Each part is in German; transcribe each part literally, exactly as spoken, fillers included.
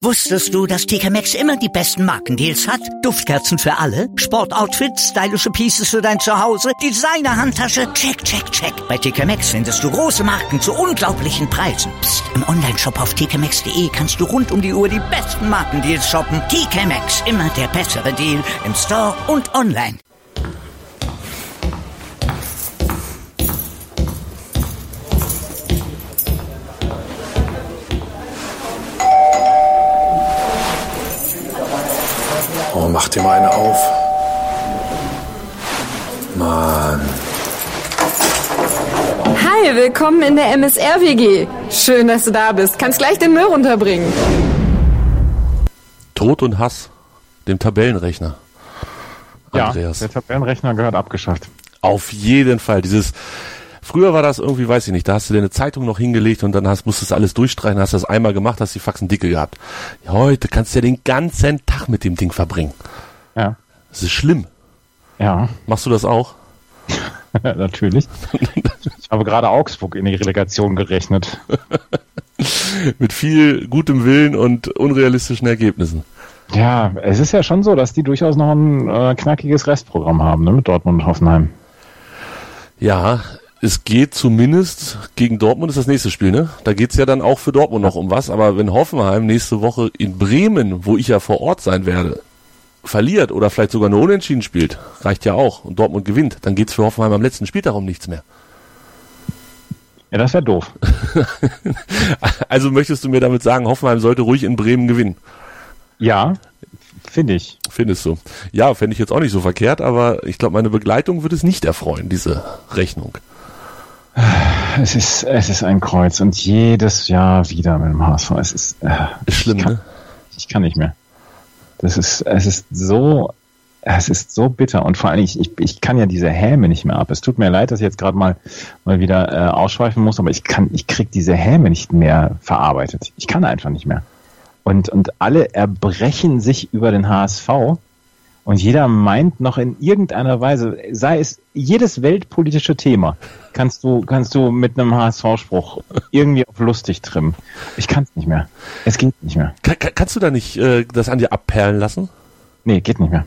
Wusstest du, dass T K Maxx immer die besten Markendeals hat? Duftkerzen für alle, Sportoutfits, stylische Pieces für dein Zuhause, Designer-Handtasche, check, check, check. Bei T K Maxx findest du große Marken zu unglaublichen Preisen. Psst. Im Onlineshop auf t k maxx punkt d e kannst du rund um die Uhr die besten Markendeals shoppen. T K Maxx, immer der bessere Deal im Store und online. Oh, mach dir mal eine auf. Mann. Hi, willkommen in der M S R W G. Schön, dass du da bist. Kannst gleich den Müll runterbringen. Tod und Hass, dem Tabellenrechner. Andreas. Ja, der Tabellenrechner gehört abgeschafft. Auf jeden Fall. Dieses, früher war das irgendwie, weiß ich nicht, da hast du dir eine Zeitung noch hingelegt und dann hast, musstest du alles durchstreichen, hast das einmal gemacht, hast die Faxen dicke gehabt. Heute kannst du ja den ganzen Tag mit dem Ding verbringen. Ja. Das ist schlimm. Ja. Machst du das auch? Natürlich. Ich habe gerade Augsburg in die Relegation gerechnet. Mit viel gutem Willen und unrealistischen Ergebnissen. Ja, es ist ja schon so, dass die durchaus noch ein äh, knackiges Restprogramm haben, ne, mit Dortmund und Hoffenheim. Ja, es geht zumindest, gegen Dortmund ist das nächste Spiel, ne? Da geht's ja dann auch für Dortmund noch um was, aber wenn Hoffenheim nächste Woche in Bremen, wo ich ja vor Ort sein werde, verliert oder vielleicht sogar nur unentschieden spielt, reicht ja auch, und Dortmund gewinnt, dann geht's für Hoffenheim am letzten Spieltag um nichts mehr. Ja, das wäre doof. Also möchtest du mir damit sagen, Hoffenheim sollte ruhig in Bremen gewinnen? Ja, finde ich. Findest du? Ja, fände ich jetzt auch nicht so verkehrt, aber ich glaube, meine Begleitung würde es nicht erfreuen, diese Rechnung. Es ist, es ist ein Kreuz und jedes Jahr wieder mit dem H S V. Es ist, äh, ist schlimm, ich kann, ne? Ich kann nicht mehr. Das ist, es ist so, es ist so bitter und vor allem, ich, ich, ich kann ja diese Häme nicht mehr ab. Es tut mir leid, dass ich jetzt gerade mal, mal wieder äh, ausschweifen muss, aber ich kann, ich krieg diese Häme nicht mehr verarbeitet. Ich kann einfach nicht mehr. Und, und alle erbrechen sich über den H S V und jeder meint noch in irgendeiner Weise, sei es jedes weltpolitische Thema, kannst du, kannst du mit einem H S V-Spruch irgendwie auf lustig trimmen. Ich kann es nicht mehr. Es geht nicht mehr. Kann, kann, kannst du da nicht äh, das an dir abperlen lassen? Nee, geht nicht mehr.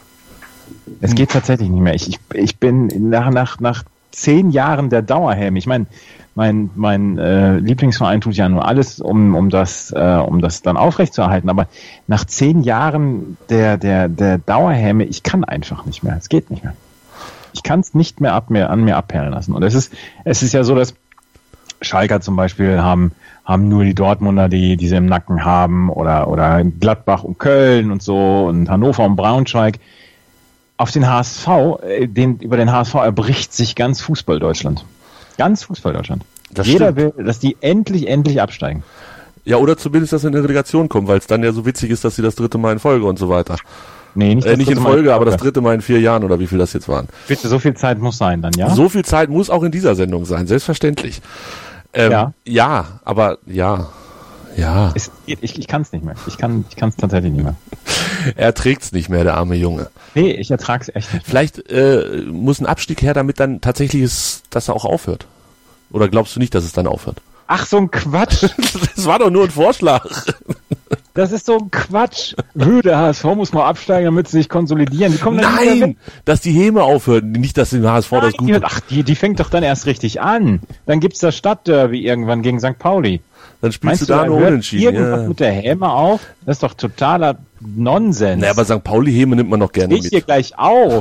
Es geht tatsächlich nicht mehr. Ich, ich, ich bin nach, nach, nach zehn Jahren der Dauerhelm. Ich meine, mein, mein äh, Lieblingsverein tut ja nur alles, um, um das, äh, um das dann aufrechtzuerhalten. Aber nach zehn Jahren der, der, der Dauerhelme, ich kann einfach nicht mehr. Es geht nicht mehr. Ich kann es nicht mehr, ab, mehr an mir abperlen lassen. Und es ist, es ist ja so, dass Schalker zum Beispiel haben, haben nur die Dortmunder, die, die sie im Nacken haben, oder, oder Gladbach und Köln und so und Hannover und Braunschweig. Auf den H S V, den, über den H S V erbricht sich ganz Fußball-Deutschland. Ganz Fußball-Deutschland. Das Jeder stimmt. will, dass die endlich, endlich absteigen. Ja, oder zumindest, dass sie in eine Relegation kommen, weil es dann ja so witzig ist, dass sie das dritte Mal in Folge und so weiter. Nee, nicht, äh, nicht in Folge, Mal aber das dritte Mal in vier Jahren oder wie viel das jetzt waren. Bitte, so viel Zeit muss sein dann, ja? So viel Zeit muss auch in dieser Sendung sein, selbstverständlich. Ähm, Ja. Ja, aber ja. Ja. Es, ich ich kann es nicht mehr. Ich kann ich kann es tatsächlich nicht mehr. Er trägt's nicht mehr, der arme Junge. Nee, ich ertrag's echt nicht. Vielleicht äh, muss ein Abstieg her, damit dann tatsächlich ist, dass er auch aufhört. Oder glaubst du nicht, dass es dann aufhört? Ach, so ein Quatsch. Das war doch nur ein Vorschlag. Das ist so ein Quatsch. Nö, der H S V muss mal absteigen, damit sie sich konsolidieren. Die kommen dann nicht mehr weg. Nein, dass die Häme aufhört. Nicht, dass dem H S V das Nein, gut Ach, die, die fängt doch dann erst richtig an. Dann gibt's das Stadtderby irgendwann gegen Sankt Pauli. Dann spielst Meinst du da du, nur hört unentschieden. irgendwas Ja. mit der Häme auf? Das ist doch totaler Nonsens. Naja, aber Sankt Pauli-Häme nimmt man noch gerne Ich mit. hier gleich auf.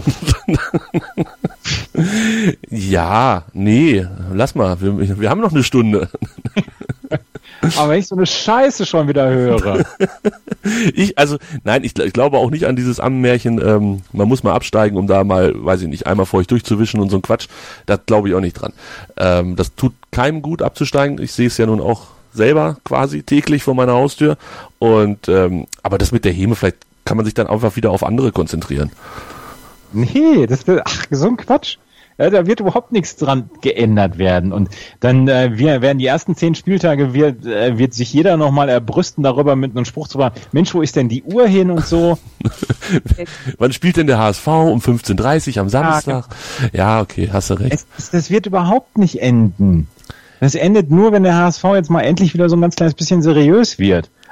Ja, nee, lass mal. Wir, wir haben noch eine Stunde. Aber wenn ich so eine Scheiße schon wieder höre. Ich, also, nein, ich, ich glaube auch nicht an dieses Ammenmärchen, ähm, man muss mal absteigen, um da mal, weiß ich nicht, einmal vor euch durchzuwischen und so ein Quatsch. Das glaube ich auch nicht dran. Ähm, das tut keinem gut abzusteigen. Ich sehe es ja nun auch selber quasi täglich vor meiner Haustür. Und ähm, aber das mit der Häme, vielleicht kann man sich dann einfach wieder auf andere konzentrieren. Nee, das wird, ach, so ein Quatsch. Ja, da wird überhaupt nichts dran geändert werden. Und dann äh, wir, werden die ersten zehn Spieltage, wird, äh, wird sich jeder nochmal erbrüsten darüber, mit einem Spruch zu machen, Mensch, wo ist denn die Uhr hin und so. Wann spielt denn der H S V? Um fünfzehn Uhr dreißig am Samstag? Ja, okay, hast du recht. Es, das wird überhaupt nicht enden. Das endet nur, wenn der H S V jetzt mal endlich wieder so ein ganz kleines bisschen seriös wird.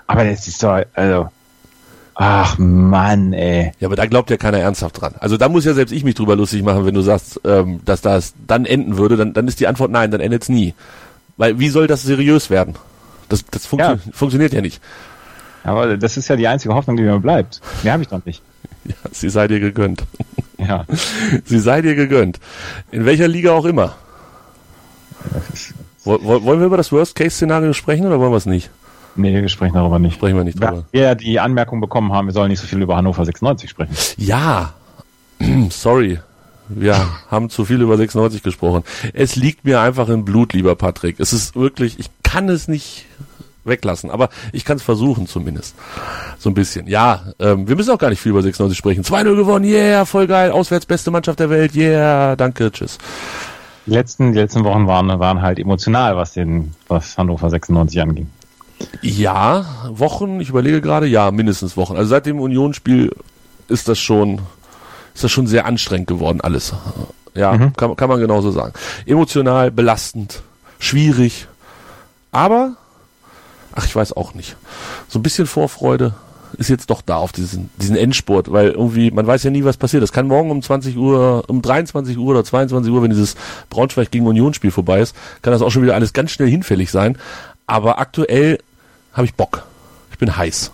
Aber das ist doch, also, ach Mann, ey. Ja, aber da glaubt ja keiner ernsthaft dran. Also da muss ja selbst ich mich drüber lustig machen, wenn du sagst, ähm, dass das dann enden würde, dann, dann ist die Antwort nein, dann endet's nie. Weil wie soll das seriös werden? Das, das funktio- Ja. funktioniert ja nicht. Aber das ist ja die einzige Hoffnung, die mir bleibt. Mehr habe ich doch nicht. Ja, sie sei dir gegönnt. Ja. Sie sei dir gegönnt. In welcher Liga auch immer. Woll- woll- Wollen wir über das Worst-Case-Szenario sprechen oder wollen wir es nicht? Nee, wir sprechen darüber nicht. Sprechen wir nicht drüber. Wir ja die Anmerkung bekommen haben, wir sollen nicht so viel über Hannover sechsundneunzig sprechen. Ja, sorry. Wir haben zu viel über sechsundneunzig gesprochen. Es liegt mir einfach im Blut, lieber Patrick. Es ist wirklich, ich kann es nicht weglassen, aber ich kann es versuchen zumindest. So ein bisschen. Ja, ähm, wir müssen auch gar nicht viel über sechsundneunzig sprechen. zwei null gewonnen, yeah, voll geil, auswärts beste Mannschaft der Welt, yeah, danke, tschüss. Die letzten, die letzten Wochen waren, waren halt emotional, was den, was Hannover sechsundneunzig anging. Ja, Wochen, ich überlege gerade, ja, mindestens Wochen. Also seit dem Unionsspiel ist das schon, ist das schon sehr anstrengend geworden, alles. Ja, Mhm. kann, kann man genauso sagen. Emotional, belastend, schwierig, aber, ach, ich weiß auch nicht. So ein bisschen Vorfreude ist jetzt doch da auf diesen, diesen Endspurt, weil irgendwie, man weiß ja nie, was passiert. Das kann morgen um zwanzig Uhr, um dreiundzwanzig Uhr oder zweiundzwanzig Uhr, wenn dieses Braunschweig gegen Unionsspiel vorbei ist, kann das auch schon wieder alles ganz schnell hinfällig sein. Aber aktuell habe ich Bock. Ich bin heiß.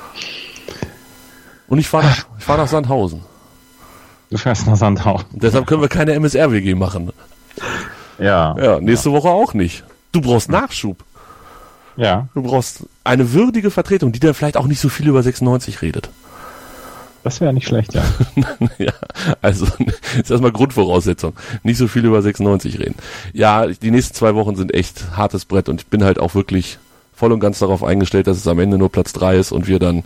Und ich fahre nach, ich fahr nach Sandhausen. Du fährst nach Sandhausen. Und deshalb können wir keine M S R W G machen. Ja. Ja, nächste Woche auch nicht. Du brauchst Nachschub. Ja. Du brauchst eine würdige Vertretung, die dann vielleicht auch nicht so viel über sechsundneunzig redet. Das wäre nicht schlecht, ja. Ja, also ist erstmal Grundvoraussetzung. Nicht so viel über sechsundneunzig reden. Ja, die nächsten zwei Wochen sind echt hartes Brett und ich bin halt auch wirklich voll und ganz darauf eingestellt, dass es am Ende nur Platz drei ist und wir dann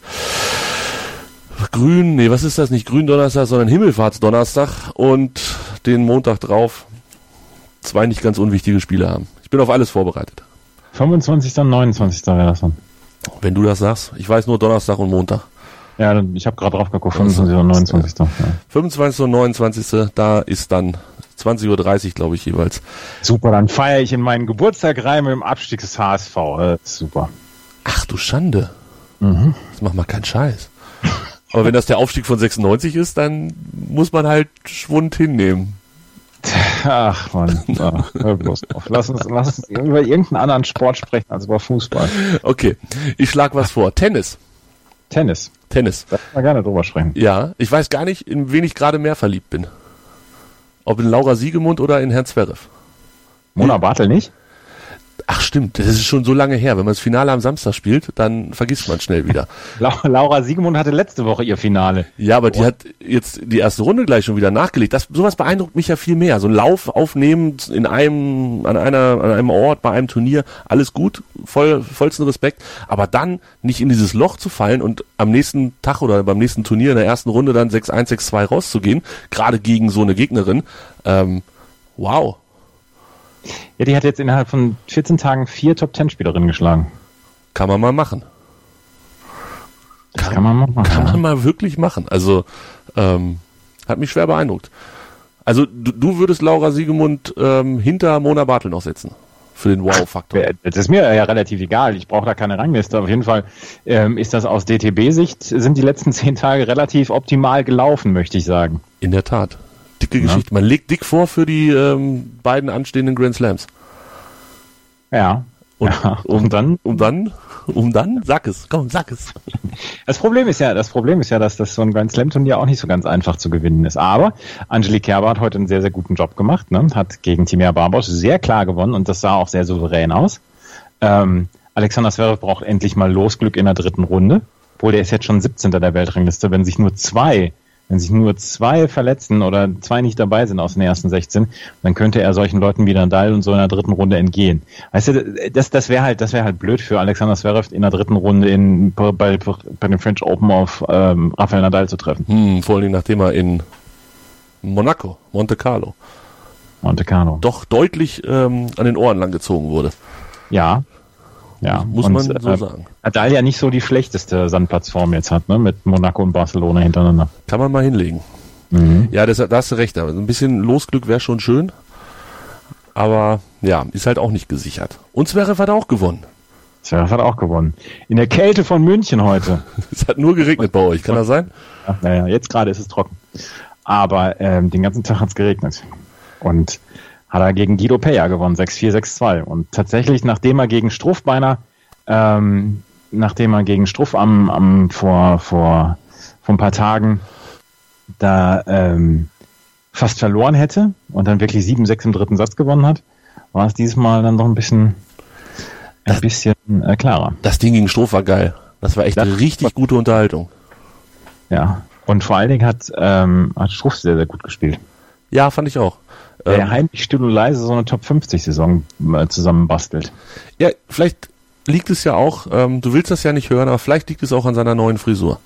grün, nee, was ist das? Nicht Gründonnerstag, sondern Himmelfahrtsdonnerstag und den Montag drauf zwei nicht ganz unwichtige Spiele haben. Ich bin auf alles vorbereitet. fünfundzwanzigster und neunundzwanzigster wäre das dann. Wenn du das sagst. Ich weiß nur Donnerstag und Montag. Ja, dann- ich habe gerade drauf geguckt, fünfundzwanzigster und neunundzwanzigster Ja. fünfundzwanzigster und neunundzwanzigster Da ist dann zwanzig Uhr dreißig, glaube ich, jeweils. Super, dann feiere ich in meinen Geburtstag rein mit dem Abstieg des H S V. Äh, super. Ach du Schande. Das macht mal keinen Scheiß. Aber wenn das der Aufstieg von sechsundneunzig ist, dann muss man halt Schwund hinnehmen. Ach man, ach, hör bloß auf. Lass uns, lass uns über irgendeinen anderen Sport sprechen als über Fußball. Okay, ich schlag was vor. Tennis. Tennis. Tennis. Da können wir gerne drüber sprechen. Ja, ich weiß gar nicht, in wen ich gerade mehr verliebt bin. Ob in Laura Siegemund oder in Herrn Zverev. Mona Bartel nicht? Ach stimmt, das ist schon so lange her. Wenn man das Finale am Samstag spielt, dann vergisst man schnell wieder. La- Laura Siegemund hatte letzte Woche ihr Finale. Ja, aber die hat jetzt die erste Runde gleich schon wieder nachgelegt. Das, sowas beeindruckt mich ja viel mehr. So ein Lauf aufnehmen in einem, an einer, an einem Ort, bei einem Turnier, alles gut, voll, vollsten Respekt. Aber dann nicht in dieses Loch zu fallen und am nächsten Tag oder beim nächsten Turnier in der ersten Runde dann sechs eins, sechs zwei rauszugehen, gerade gegen so eine Gegnerin, ähm, wow. Ja, die hat jetzt innerhalb von vierzehn Tagen vier Top-Ten-Spielerinnen geschlagen. Kann man mal machen. Das kann man mal machen. Kann man ja. mal wirklich machen. Also, ähm, hat mich schwer beeindruckt. Also, du, du würdest Laura Siegemund ähm, hinter Mona Bartel noch setzen. Für den Wow-Faktor. Das ist mir ja relativ egal. Ich brauche da keine Rangliste. Auf jeden Fall ähm, ist das aus D T B-Sicht, sind die letzten zehn Tage relativ optimal gelaufen, möchte ich sagen. In der Tat. Dicke Ja. Geschichte. Man legt dick vor für die ähm, beiden anstehenden Grand Slams. Ja. Und, ja. Und dann? Um dann, um dann, sag es, komm, sag es. Das Problem ist ja, das Problem ist ja, dass das so ein Grand Slam Turnier auch nicht so ganz einfach zu gewinnen ist. Aber Angelique Kerber hat heute einen sehr, sehr guten Job gemacht, ne? Hat gegen Timea Barbosch sehr klar gewonnen und das sah auch sehr souverän aus. Ähm, Alexander Zverev braucht endlich mal Losglück in der dritten Runde. Obwohl, der ist jetzt schon siebzehnter der Weltrangliste. Wenn sich nur zwei, wenn sich nur zwei verletzen oder zwei nicht dabei sind aus den ersten sechzehn, dann könnte er solchen Leuten wie Nadal und so in der dritten Runde entgehen. Weißt du, das, das wäre halt, das wäre halt blöd für Alexander Zverev in der dritten Runde in, bei, bei den French Open auf ähm, Rafael Nadal zu treffen. Hm, vor allen Dingen nachdem er in Monaco, Monte Carlo, Monte Carlo. doch deutlich ähm, an den Ohren langgezogen wurde. Ja. Ja. Muss und, man so äh, sagen. Nadal ja nicht so die schlechteste Sandplatzform jetzt hat, ne, mit Monaco und Barcelona hintereinander. Kann man mal hinlegen. Mhm. Ja, das, da hast du recht. Also ein bisschen Losglück wäre schon schön. Aber ja, ist halt auch nicht gesichert. Und Zverev hat auch gewonnen. Zverev hat auch gewonnen. In der Kälte von München heute. Es hat nur geregnet bei euch, kann das sein? Ach, naja, jetzt gerade ist es trocken. Aber ähm, den ganzen Tag hat es geregnet. Und hat er gegen Guido Pella gewonnen, sechs vier, sechs zwei. Und tatsächlich, nachdem er gegen Struff beinahe, ähm, nachdem er gegen Struff am, am vor, vor, vor ein paar Tagen da ähm, fast verloren hätte und dann wirklich sieben sechs im dritten Satz gewonnen hat, war es dieses Mal dann noch ein bisschen ein das, bisschen äh, klarer. Das Ding gegen Struff war geil. Das war echt das eine richtig gute Unterhaltung. Ja, und vor allen Dingen hat, ähm, hat Struff sehr, sehr gut gespielt. Ja, fand ich auch. Der ähm, heimlich still und leise so eine Top fünfzig Saison äh, zusammenbastelt. Ja, vielleicht liegt es ja auch, ähm, du willst das ja nicht hören, aber vielleicht liegt es auch an seiner neuen Frisur.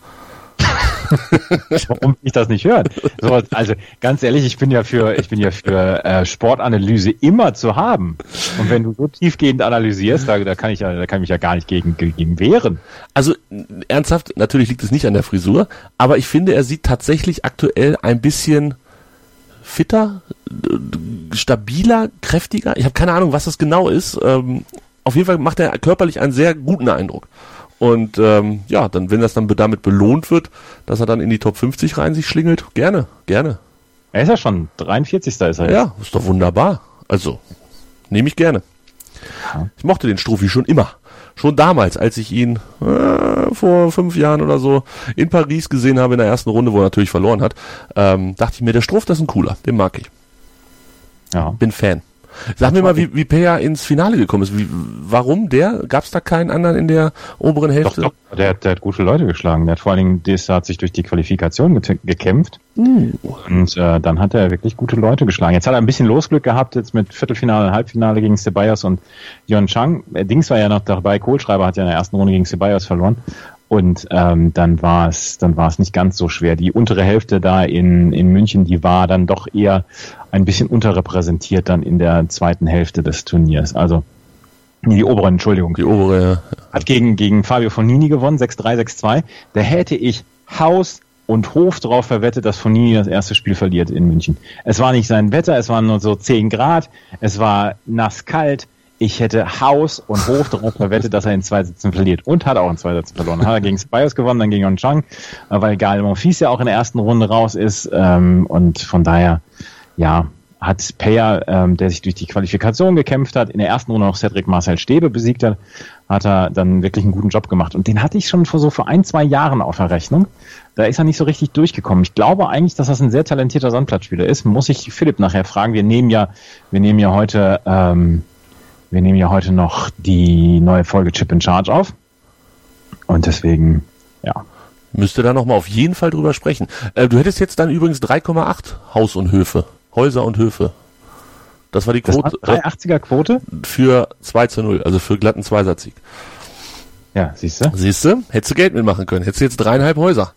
Warum will ich das nicht hören? So, also ganz ehrlich, ich bin ja für ich bin ja für äh, Sportanalyse immer zu haben. Und wenn du so tiefgehend analysierst, da, da kann ich ja, da kann ich mich ja gar nicht gegen, gegen wehren. Also ernsthaft, natürlich liegt es nicht an der Frisur, aber ich finde, er sieht tatsächlich aktuell ein bisschen fitter, stabiler, kräftiger. Ich habe keine Ahnung, was das genau ist. Ähm, auf jeden Fall macht er körperlich einen sehr guten Eindruck. Und ähm, ja, dann, wenn das dann damit belohnt wird, dass er dann in die Top fünfzig rein sich schlingelt, gerne, gerne. Er ist ja schon dreiundvierzigster ist er jetzt. Ja, ist doch wunderbar. Also, nehme ich gerne. Ja. Ich mochte den Struffi schon immer. Schon damals, als ich ihn äh, vor fünf Jahren oder so in Paris gesehen habe in der ersten Runde, wo er natürlich verloren hat, ähm, dachte ich mir, der Struff, das ist ein cooler, den mag ich. Ja. Bin Fan. Sag mir mal, wie, wie Pella ins Finale gekommen ist. Wie, warum der? Gab es da keinen anderen in der oberen Hälfte? Doch, doch. Der, der hat gute Leute geschlagen. Der hat vor allen Dingen, der hat sich durch die Qualifikation ge- gekämpft. Mm. Und äh, dann hat er wirklich gute Leute geschlagen. Jetzt hat er ein bisschen Losglück gehabt, jetzt mit Viertelfinale und Halbfinale gegen Ceballos und Yon Chang. Dings war ja noch dabei, Kohlschreiber hat ja in der ersten Runde gegen Ceballos verloren. Und ähm, dann war es dann war es nicht ganz so schwer. Die untere Hälfte da in in München, die war dann doch eher ein bisschen unterrepräsentiert dann in der zweiten Hälfte des Turniers. Also nee, die obere, Entschuldigung. Die obere, ja. Hat gegen gegen Fabio Fognini gewonnen, sechs drei, sechs zwei. Da hätte ich Haus und Hof drauf verwettet, dass Fognini das erste Spiel verliert in München. Es war nicht sein Wetter, es waren nur so zehn Grad, es war nass kalt. Ich hätte Haus und Hof darauf verwettet, dass er in zwei Sätzen verliert. Und hat auch in zwei Sätzen verloren. Hat er gegen Ceballos gewonnen, dann gegen Yon Chang, weil Gael Monfils ja auch in der ersten Runde raus ist. Ähm, und von daher, ja, hat Pella, ähm, der sich durch die Qualifikation gekämpft hat, in der ersten Runde noch Cedric Marcel Stäbe besiegt hat, hat er dann wirklich einen guten Job gemacht. Und den hatte ich schon vor so vor ein, zwei Jahren auf der Rechnung. Da ist er nicht so richtig durchgekommen. Ich glaube eigentlich, dass das ein sehr talentierter Sandplatzspieler ist. Muss ich Philipp nachher fragen. Wir nehmen ja, wir nehmen ja heute, ähm, Wir nehmen ja heute noch die neue Folge Chip in Charge auf. Und deswegen, ja. Müsste da nochmal auf jeden Fall drüber sprechen. Äh, du hättest jetzt dann übrigens drei Komma acht Haus und Höfe. Häuser und Höfe. Das war die Quote. drei Komma achtziger Quote? Für zwei zu null, also für glatten Zweisatzsieg. Ja, siehst du? Siehst du? Hättest du Geld mitmachen können. Hättest du jetzt dreieinhalb Häuser.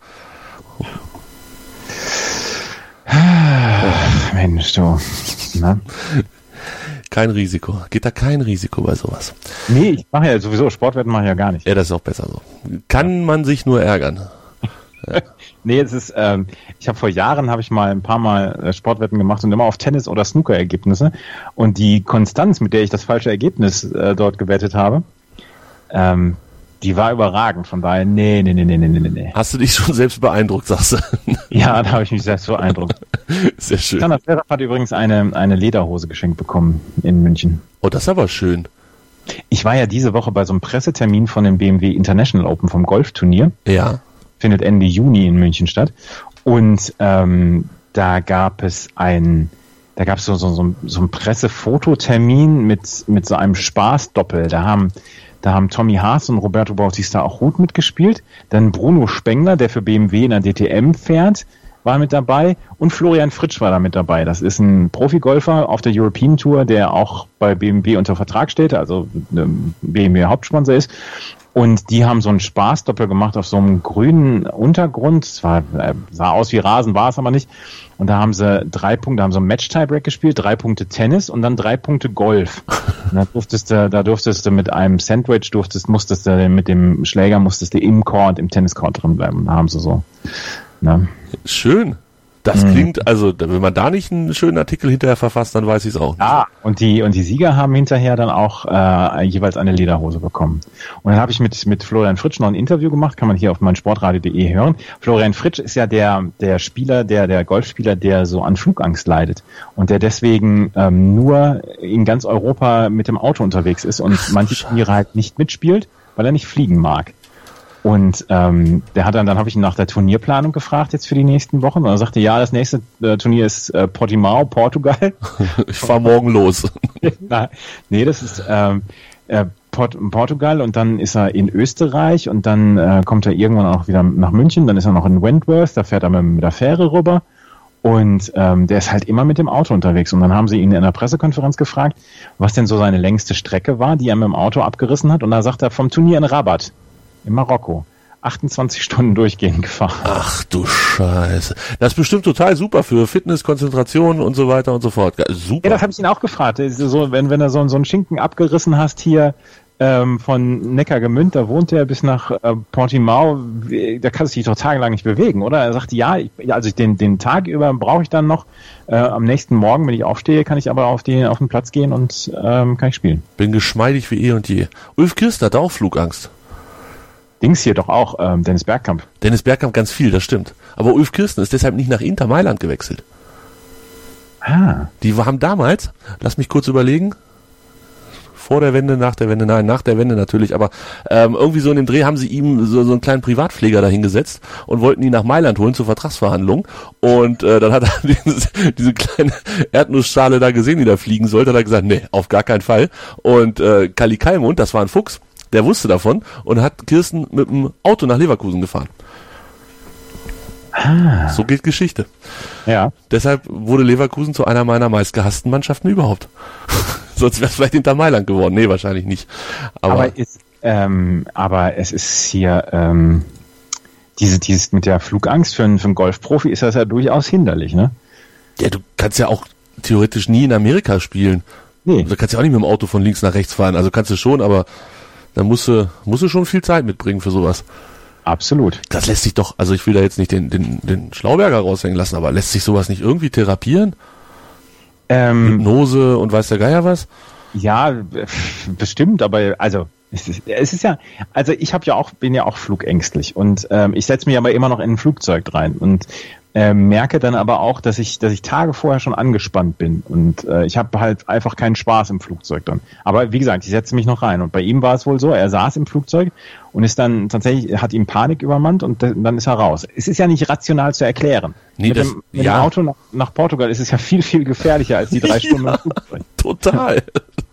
Ach, Mensch, du. Na? Kein Risiko. Geht da kein Risiko bei sowas. Nee, ich mache ja sowieso, Sportwetten mache ich ja gar nicht. Ja, das ist auch besser so. Kann man sich nur ärgern. Ja. Nee, es ist, ähm, ich habe vor Jahren, habe ich mal ein paar Mal äh, Sportwetten gemacht und immer auf Tennis- oder Snooker-Ergebnisse. Und die Konstanz, mit der ich das falsche Ergebnis äh, dort gewettet habe, ähm, die war überragend. Von daher, nee, nee, nee, nee, nee, nee, nee. Hast du dich schon selbst beeindruckt, sagst du? Ja, da habe ich mich selbst beeindruckt. Sehr schön. Alexander Zverev hat übrigens eine, eine Lederhose geschenkt bekommen in München. Oh, das ist aber schön. Ich war ja diese Woche bei so einem Pressetermin von dem B M W International Open vom Golfturnier. Ja. Findet Ende Juni in München statt. Und ähm, da gab es ein, da gab es so, so, so, so einen Pressefototermin mit, mit so einem Spaßdoppel. Da haben Da haben Tommy Haas und Roberto Bautista auch gut mitgespielt. Dann Bruno Spengler, der für B M W in der D T M fährt, war mit dabei. Und Florian Fritsch war da mit dabei. Das ist ein Profigolfer auf der European Tour, der auch bei B M W unter Vertrag steht, also B M W Hauptsponsor ist. Und die haben so einen Spaßdoppel gemacht auf so einem grünen Untergrund. Es war, sah aus wie Rasen, war es aber nicht. Und da haben sie drei Punkte, haben sie Match-Tiebreak gespielt, drei Punkte Tennis und dann drei Punkte Golf. Und da durftest du, da durftest du mit einem Sandwich, durftest, musstest du mit dem Schläger, musstest du im Court, im Tenniscourt drin bleiben. Da haben sie so, ne? Schön. Das mhm. klingt, also wenn man da nicht einen schönen Artikel hinterher verfasst, dann weiß ich es auch nicht. Ah, und die und die Sieger haben hinterher dann auch äh, jeweils eine Lederhose bekommen. Und dann habe ich mit mit Florian Fritsch noch ein Interview gemacht, kann man hier auf meinsportradio punkt de hören. Florian Fritsch ist ja der der Spieler, der der Golfspieler, der so an Flugangst leidet und der deswegen ähm, nur in ganz Europa mit dem Auto unterwegs ist und Ach, manche Turniere halt nicht mitspielt, weil er nicht fliegen mag. Und ähm, der hat dann, dann habe ich ihn nach der Turnierplanung gefragt jetzt für die nächsten Wochen und er sagte, ja, das nächste äh, Turnier ist äh, Portimao, Portugal. Ich fahr morgen los. Na, nee, das ist ähm, äh, Port- Portugal und dann ist er in Österreich und dann äh, kommt er irgendwann auch wieder nach München, dann ist er noch in Wentworth, da fährt er mit, mit der Fähre rüber. Und ähm, der ist halt immer mit dem Auto unterwegs. Und dann haben sie ihn in einer Pressekonferenz gefragt, was denn so seine längste Strecke war, die er mit dem Auto abgerissen hat. Und da sagt er, vom Turnier in Rabat in Marokko achtundzwanzig Stunden durchgehend gefahren. Ach du Scheiße. Das ist bestimmt total super für Fitness, Konzentration und so weiter und so fort. Super. Ja, das habe ich ihn auch gefragt. So, wenn, wenn du so, so einen Schinken abgerissen hast hier ähm, von Neckargemünd, da wohnt er bis nach äh, Portimao, da kannst du dich doch tagelang nicht bewegen, oder? Er sagte, ja, ich, also den, den Tag über brauche ich dann noch. Äh, am nächsten Morgen, wenn ich aufstehe, kann ich aber auf, die, auf den Platz gehen und ähm, kann ich spielen. Bin geschmeidig wie eh und je. Ulf Kirst hat auch Flugangst. Dings hier doch auch, ähm, Dennis Bergkamp. Dennis Bergkamp ganz viel, das stimmt. Aber Ulf Kirsten ist deshalb nicht nach Inter Mailand gewechselt. Ah. Die haben damals, lass mich kurz überlegen, vor der Wende, nach der Wende, nein, nach der Wende natürlich, aber ähm, irgendwie so in dem Dreh haben sie ihm so, so einen kleinen Privatpfleger dahingesetzt und wollten ihn nach Mailand holen zur Vertragsverhandlung und äh, dann hat er dieses, diese kleine Erdnussschale da gesehen, die da fliegen sollte, hat er gesagt, nee, auf gar keinen Fall. Und äh, Kalli Kalmund, das war ein Fuchs, der wusste davon und hat Kirsten mit dem Auto nach Leverkusen gefahren. Ah. So geht Geschichte. Ja. Deshalb wurde Leverkusen zu einer meiner meistgehassten Mannschaften überhaupt. Sonst wäre es vielleicht Inter Mailand geworden. Nee, wahrscheinlich nicht. Aber, aber, ist, ähm, aber es ist hier, ähm, diese, dieses mit der Flugangst für einen, für einen Golfprofi ist das ja durchaus hinderlich, ne? Ja, du kannst ja auch theoretisch nie in Amerika spielen. Nee. Du kannst ja auch nicht mit dem Auto von links nach rechts fahren. Also kannst du schon, aber da musst du, musst du schon viel Zeit mitbringen für sowas. Absolut. Das lässt sich doch, also ich will da jetzt nicht den, den, den Schlauberger raushängen lassen, aber lässt sich sowas nicht irgendwie therapieren? Ähm, Hypnose und weiß der Geier was? Ja, bestimmt, aber also es ist, es ist ja, also ich habe ja auch, bin ja auch flugängstlich und ähm, ich setze mich aber immer noch in ein Flugzeug rein und äh, merke dann aber auch, dass ich, dass ich Tage vorher schon angespannt bin und äh, ich habe halt einfach keinen Spaß im Flugzeug dann. Aber wie gesagt, ich setze mich noch rein und bei ihm war es wohl so, er saß im Flugzeug und ist dann tatsächlich, hat ihm Panik übermannt und dann ist er raus. Es ist ja nicht rational zu erklären. Nee, mit das, dem, mit ja. dem Auto nach, nach Portugal ist es ja viel, viel gefährlicher als die drei Stunden ja, im Flugzeug. Total.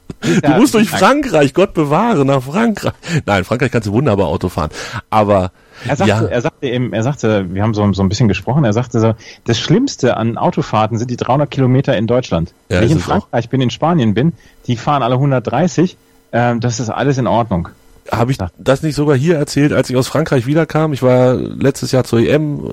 Du musst durch Frankreich, Gott bewahre, nach Frankreich. Nein, Frankreich kannst du wunderbar Auto fahren. Aber er sagte, ja. er sagte eben, er sagte, wir haben so, so ein bisschen gesprochen, er sagte so, das Schlimmste an Autofahrten sind die dreihundert Kilometer in Deutschland. Ja, Wenn ich in Frankreich auch. bin, in Spanien bin, die fahren alle hundertdreißig, ähm, das ist alles in Ordnung. Habe ich das nicht sogar hier erzählt, als ich aus Frankreich wiederkam? Ich war letztes Jahr zur E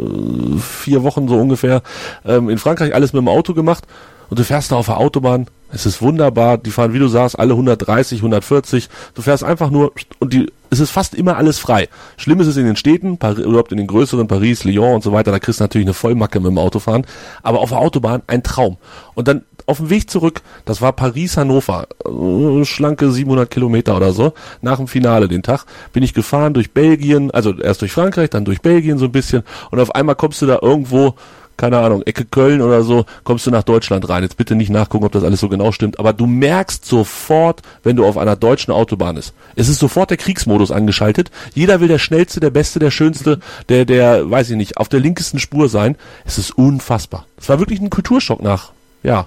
M, vier Wochen so ungefähr, ähm, in Frankreich alles mit dem Auto gemacht und du fährst da auf der Autobahn. Es ist wunderbar, die fahren, wie du sagst, alle hundertdreißig, hundertvierzig. Du fährst einfach nur und die, es ist fast immer alles frei. Schlimm ist es in den Städten, Paris, überhaupt in den größeren, Paris, Lyon und so weiter, da kriegst du natürlich eine Vollmacke mit dem Autofahren. Aber auf der Autobahn ein Traum. Und dann auf dem Weg zurück, das war Paris-Hannover, schlanke siebenhundert Kilometer oder so, nach dem Finale den Tag, bin ich gefahren durch Belgien, also erst durch Frankreich, dann durch Belgien so ein bisschen und auf einmal kommst du da irgendwo, keine Ahnung, Ecke Köln oder so, kommst du nach Deutschland rein. Jetzt bitte nicht nachgucken, ob das alles so genau stimmt, aber du merkst sofort, wenn du auf einer deutschen Autobahn bist. Es ist sofort der Kriegsmodus angeschaltet. Jeder will der Schnellste, der Beste, der Schönste, der, der, weiß ich nicht, auf der linkesten Spur sein. Es ist unfassbar. Es war wirklich ein Kulturschock nach, ja,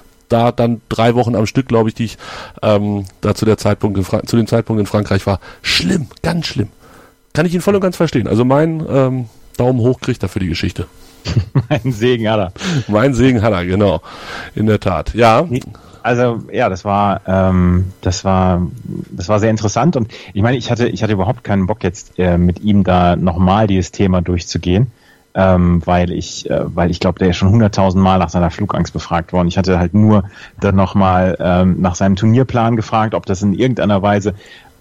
da dann drei Wochen am Stück, glaube ich, die ich ähm, da zu der Zeitpunkt in Fra- zu dem Zeitpunkt in Frankreich war. Schlimm, ganz schlimm. Kann ich ihn voll und ganz verstehen. Also mein ähm, Daumen hoch kriegt er für die Geschichte. Mein Segen hat er. Mein Segen hat er, genau. In der Tat. Ja. Also ja, das war ähm, das war das war sehr interessant und ich meine, ich hatte ich hatte überhaupt keinen Bock jetzt äh, mit ihm da nochmal dieses Thema durchzugehen, ähm, weil ich äh, weil ich glaube, der ist schon hunderttausend Mal nach seiner Flugangst befragt worden. Ich hatte halt nur dann nochmal ähm, nach seinem Turnierplan gefragt, ob das in irgendeiner Weise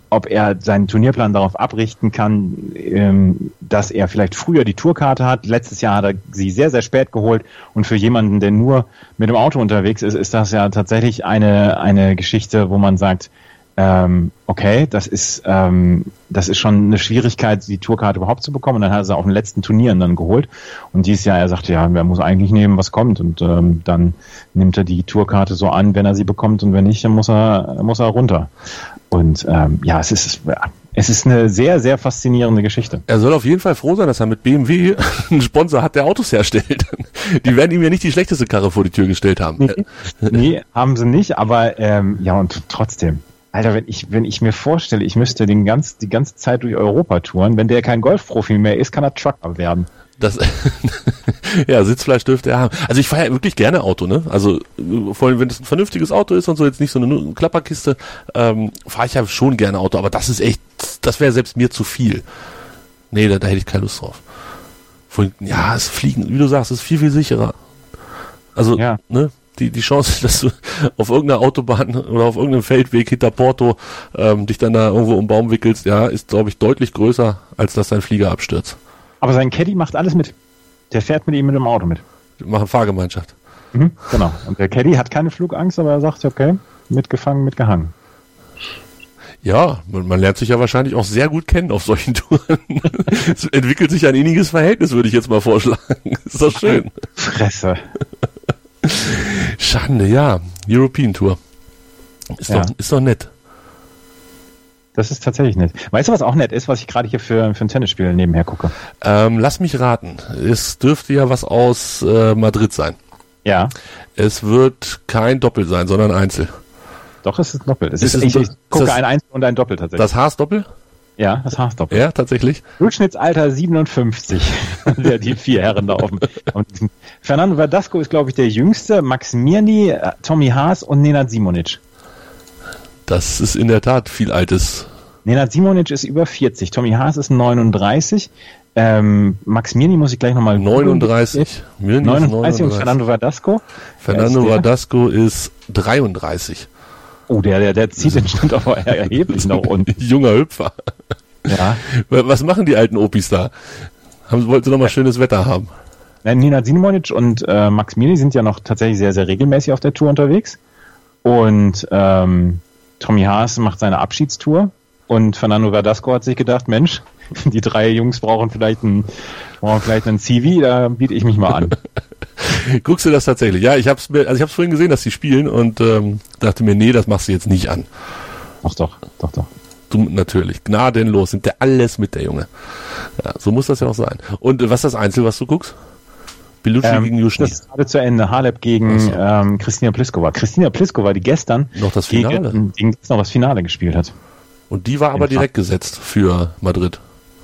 ob er seinen Turnierplan darauf abrichten kann, ähm, dass er vielleicht früher die Tourkarte hat. Letztes Jahr hat er sie sehr, sehr spät geholt und für jemanden, der nur mit dem Auto unterwegs ist, ist das ja tatsächlich eine eine Geschichte, wo man sagt, ähm, okay, das ist ähm, das ist schon eine Schwierigkeit, die Tourkarte überhaupt zu bekommen. Und dann hat er sie auf den letzten Turnieren dann geholt. Und dieses Jahr, er sagte, ja, er muss eigentlich nehmen, was kommt. Und ähm, dann nimmt er die Tourkarte so an, wenn er sie bekommt. Und wenn nicht, dann muss er muss er runter. Und ähm, ja, es ist es ist eine sehr, sehr faszinierende Geschichte. Er soll auf jeden Fall froh sein, dass er mit B M W einen Sponsor hat, der Autos herstellt. Die werden ihm ja nicht die schlechteste Karre vor die Tür gestellt haben. Nee, nee haben sie nicht, aber ähm, ja, und trotzdem. Alter, wenn ich, wenn ich mir vorstelle, ich müsste den ganz, die ganze Zeit durch Europa touren, wenn der kein Golfprofi mehr ist, kann er Trucker werden. Das, ja, Sitzfleisch dürfte er haben. Also ich fahre ja wirklich gerne Auto, ne? Also vor allem, wenn es ein vernünftiges Auto ist und so, jetzt nicht so eine Klapperkiste, ähm, fahre ich ja schon gerne Auto, aber das ist echt, das wäre selbst mir zu viel. Nee, da, da hätte ich keine Lust drauf. Vorhin, ja, es Fliegen, wie du sagst, ist viel, viel sicherer. Also, ja. ne? Die, die Chance, dass du auf irgendeiner Autobahn oder auf irgendeinem Feldweg hinter Porto ähm, dich dann da irgendwo um den Baum wickelst, ja, ist, glaube ich, deutlich größer, als dass dein Flieger abstürzt. Aber sein Caddy macht alles mit. Der fährt mit ihm mit dem Auto mit. Die machen Fahrgemeinschaft. Mhm, genau. Und der Caddy hat keine Flugangst, aber er sagt, okay, mitgefangen, mitgehangen. Ja, man, man lernt sich ja wahrscheinlich auch sehr gut kennen auf solchen Touren. Es entwickelt sich ein inniges Verhältnis, würde ich jetzt mal vorschlagen. Ist doch schön. Fresse. Schande, ja. European Tour. Ist, ja. doch, ist doch nett. Das ist tatsächlich nett. Weißt du, was auch nett ist, was ich gerade hier für, für ein Tennisspiel nebenher gucke? Ähm, lass mich raten. Es dürfte ja was aus äh, Madrid sein. Ja. Es wird kein Doppel sein, sondern Einzel. Doch, es ist ein Doppel. Es ist, ist, ist, ich, ich gucke das, ein Einzel und ein Doppel tatsächlich. Das Haas-Doppel? Ja, das Haas-Doppel. Ja, tatsächlich. Durchschnittsalter siebenundfünfzig. der, die vier Herren da oben. Fernando Verdasco ist, glaube ich, der Jüngste. Max Mirny, Tommy Haas und Nenad Simonic. Das ist in der Tat viel Altes. Nenad Simonic ist über vierzig. Tommy Haas ist neununddreißig. Ähm, Max Mirny muss ich gleich nochmal... neununddreißig. Mirny neununddreißig und Fernando Verdasco. Fernando Verdasco ist dreiunddreißig. Oh, der, der, der zieht den Schnitt aber erheblich nach unten. Junger Hüpfer. Ja. Was machen die alten Opis da? Haben, wollten sie noch mal schönes Wetter haben? Nenad Simonic und äh, Max Mirny sind ja noch tatsächlich sehr, sehr regelmäßig auf der Tour unterwegs. Und ähm, Tommy Haas macht seine Abschiedstour. Und Fernando Verdasco hat sich gedacht, Mensch, die drei Jungs brauchen vielleicht einen, brauchen vielleicht einen C V, da biete ich mich mal an. Guckst du das tatsächlich? Ja, ich hab's mir, also ich hab's vorhin gesehen, dass die spielen und ähm, dachte mir, nee, das machst du jetzt nicht an. Doch, doch, doch, doch. Du, natürlich, gnadenlos, nimmt der alles mit, der Junge. Ja, so muss das ja auch sein. Und äh, was ist das Einzel, was du guckst? Bellucci ähm, gegen Juschny. Das ist gerade zu Ende. Halep gegen so. ähm, Kristina Pliskova. Kristina Pliskova, die gestern noch das Finale gegen, gegen noch das Finale gespielt hat. Und die war aber direkt gesetzt für Madrid.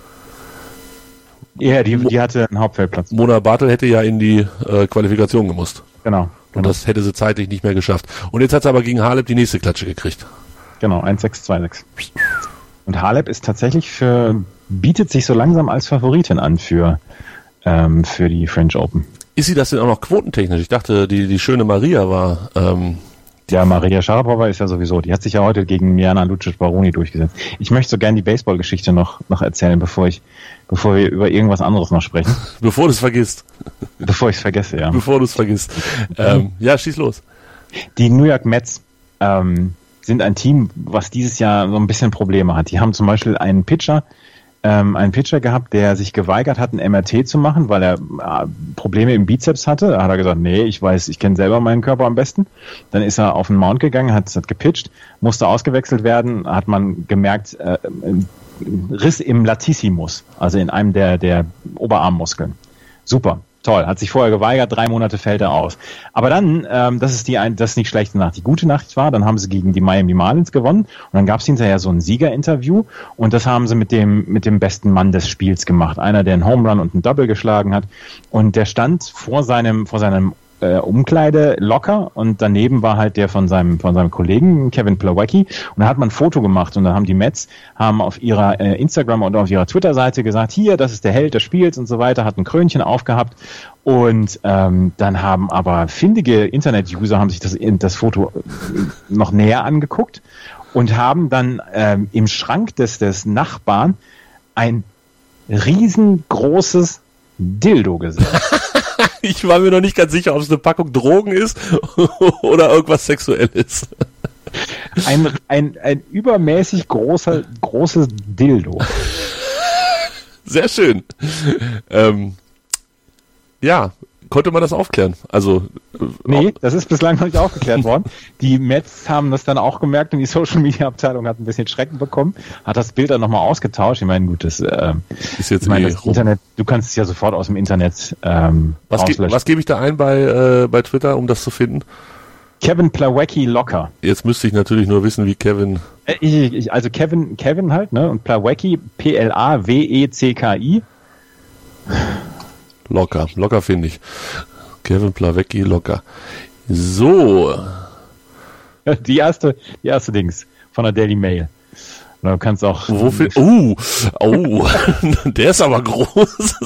Ja, die, die hatte einen Hauptfeldplatz. Mona Bartel hätte ja in die äh, Qualifikation gemusst. Genau, genau. Und genau. das hätte sie zeitlich nicht mehr geschafft. Und jetzt hat sie aber gegen Halep die nächste Klatsche gekriegt. Genau, eins sechs zwei sechs. Und Halep ist tatsächlich für, bietet sich so langsam als Favoritin an für, ähm, für die French Open. Ist sie das denn auch noch quotentechnisch? Ich dachte, die, die schöne Maria war... Ähm Ja, Maria Sharapova ist ja sowieso, die hat sich ja heute gegen Mirjana Lucic-Baroni durchgesetzt. Ich möchte so gerne die Baseball-Geschichte noch, noch erzählen, bevor ich, bevor wir über irgendwas anderes noch sprechen. Bevor du es vergisst. Bevor ich es vergesse, ja. Bevor du es vergisst. ähm, ja, schieß los. Die New York Mets ähm, sind ein Team, was dieses Jahr so ein bisschen Probleme hat. Die haben zum Beispiel einen Pitcher, ähm, einen Pitcher gehabt, der sich geweigert hat, ein M R T zu machen, weil er äh, Probleme im Bizeps hatte. Da hat er gesagt, nee, ich weiß, ich kenne selber meinen Körper am besten. Dann ist er auf den Mount gegangen, hat, hat gepitcht, musste ausgewechselt werden, hat man gemerkt, äh, Riss im Latissimus, also in einem der, der Oberarmmuskeln. Super. Toll, hat sich vorher geweigert, drei Monate fällt er aus. Aber dann, ähm, das ist die ein, das ist nicht schlechte Nacht. Die gute Nacht war, dann haben sie gegen die Miami Marlins gewonnen und dann gab es hinterher so ein Siegerinterview und das haben sie mit dem mit dem besten Mann des Spiels gemacht. Einer, der einen Home Run und einen Double geschlagen hat und der stand vor seinem vor seinem äh, Umkleide locker und daneben war halt der von seinem von seinem Kollegen Kevin Plawecki und da hat man ein Foto gemacht und dann haben die Mets haben auf ihrer äh, Instagram und auf ihrer Twitter-Seite gesagt, hier, das ist der Held des Spiels und so weiter, hat ein Krönchen aufgehabt und ähm, dann haben aber findige Internet-User haben sich das, das Foto noch näher angeguckt und haben dann ähm, im Schrank des, des Nachbarn ein riesengroßes Dildo gesehen. Ich war mir noch nicht ganz sicher, ob es eine Packung Drogen ist oder irgendwas Sexuelles. Ein, ein, ein übermäßig großer, großes Dildo. Sehr schön. Ähm, ja, konnte man das aufklären? Also Nee, äh, das ist bislang noch nicht aufgeklärt worden. Die Mets haben das dann auch gemerkt und die Social-Media-Abteilung hat ein bisschen Schrecken bekommen, hat das Bild dann nochmal ausgetauscht. Ich meine, gut, das äh, ist jetzt ich meine, eh das rum. Internet, du kannst es ja sofort aus dem Internet ähm, Was, ge rauslöschen. was gebe ich da ein bei, äh, bei Twitter, um das zu finden? Kevin Plawecki locker. Jetzt müsste ich natürlich nur wissen, wie Kevin... Äh, Ich, ich, also Kevin, Kevin halt, ne? Und Plawecki, P L A W E C K I. Locker, locker finde ich. Kevin Plawecki, locker. So, Die erste, die erste Dings von der Daily Mail. Und du kannst auch. wofür... Uh, oh, der ist aber groß.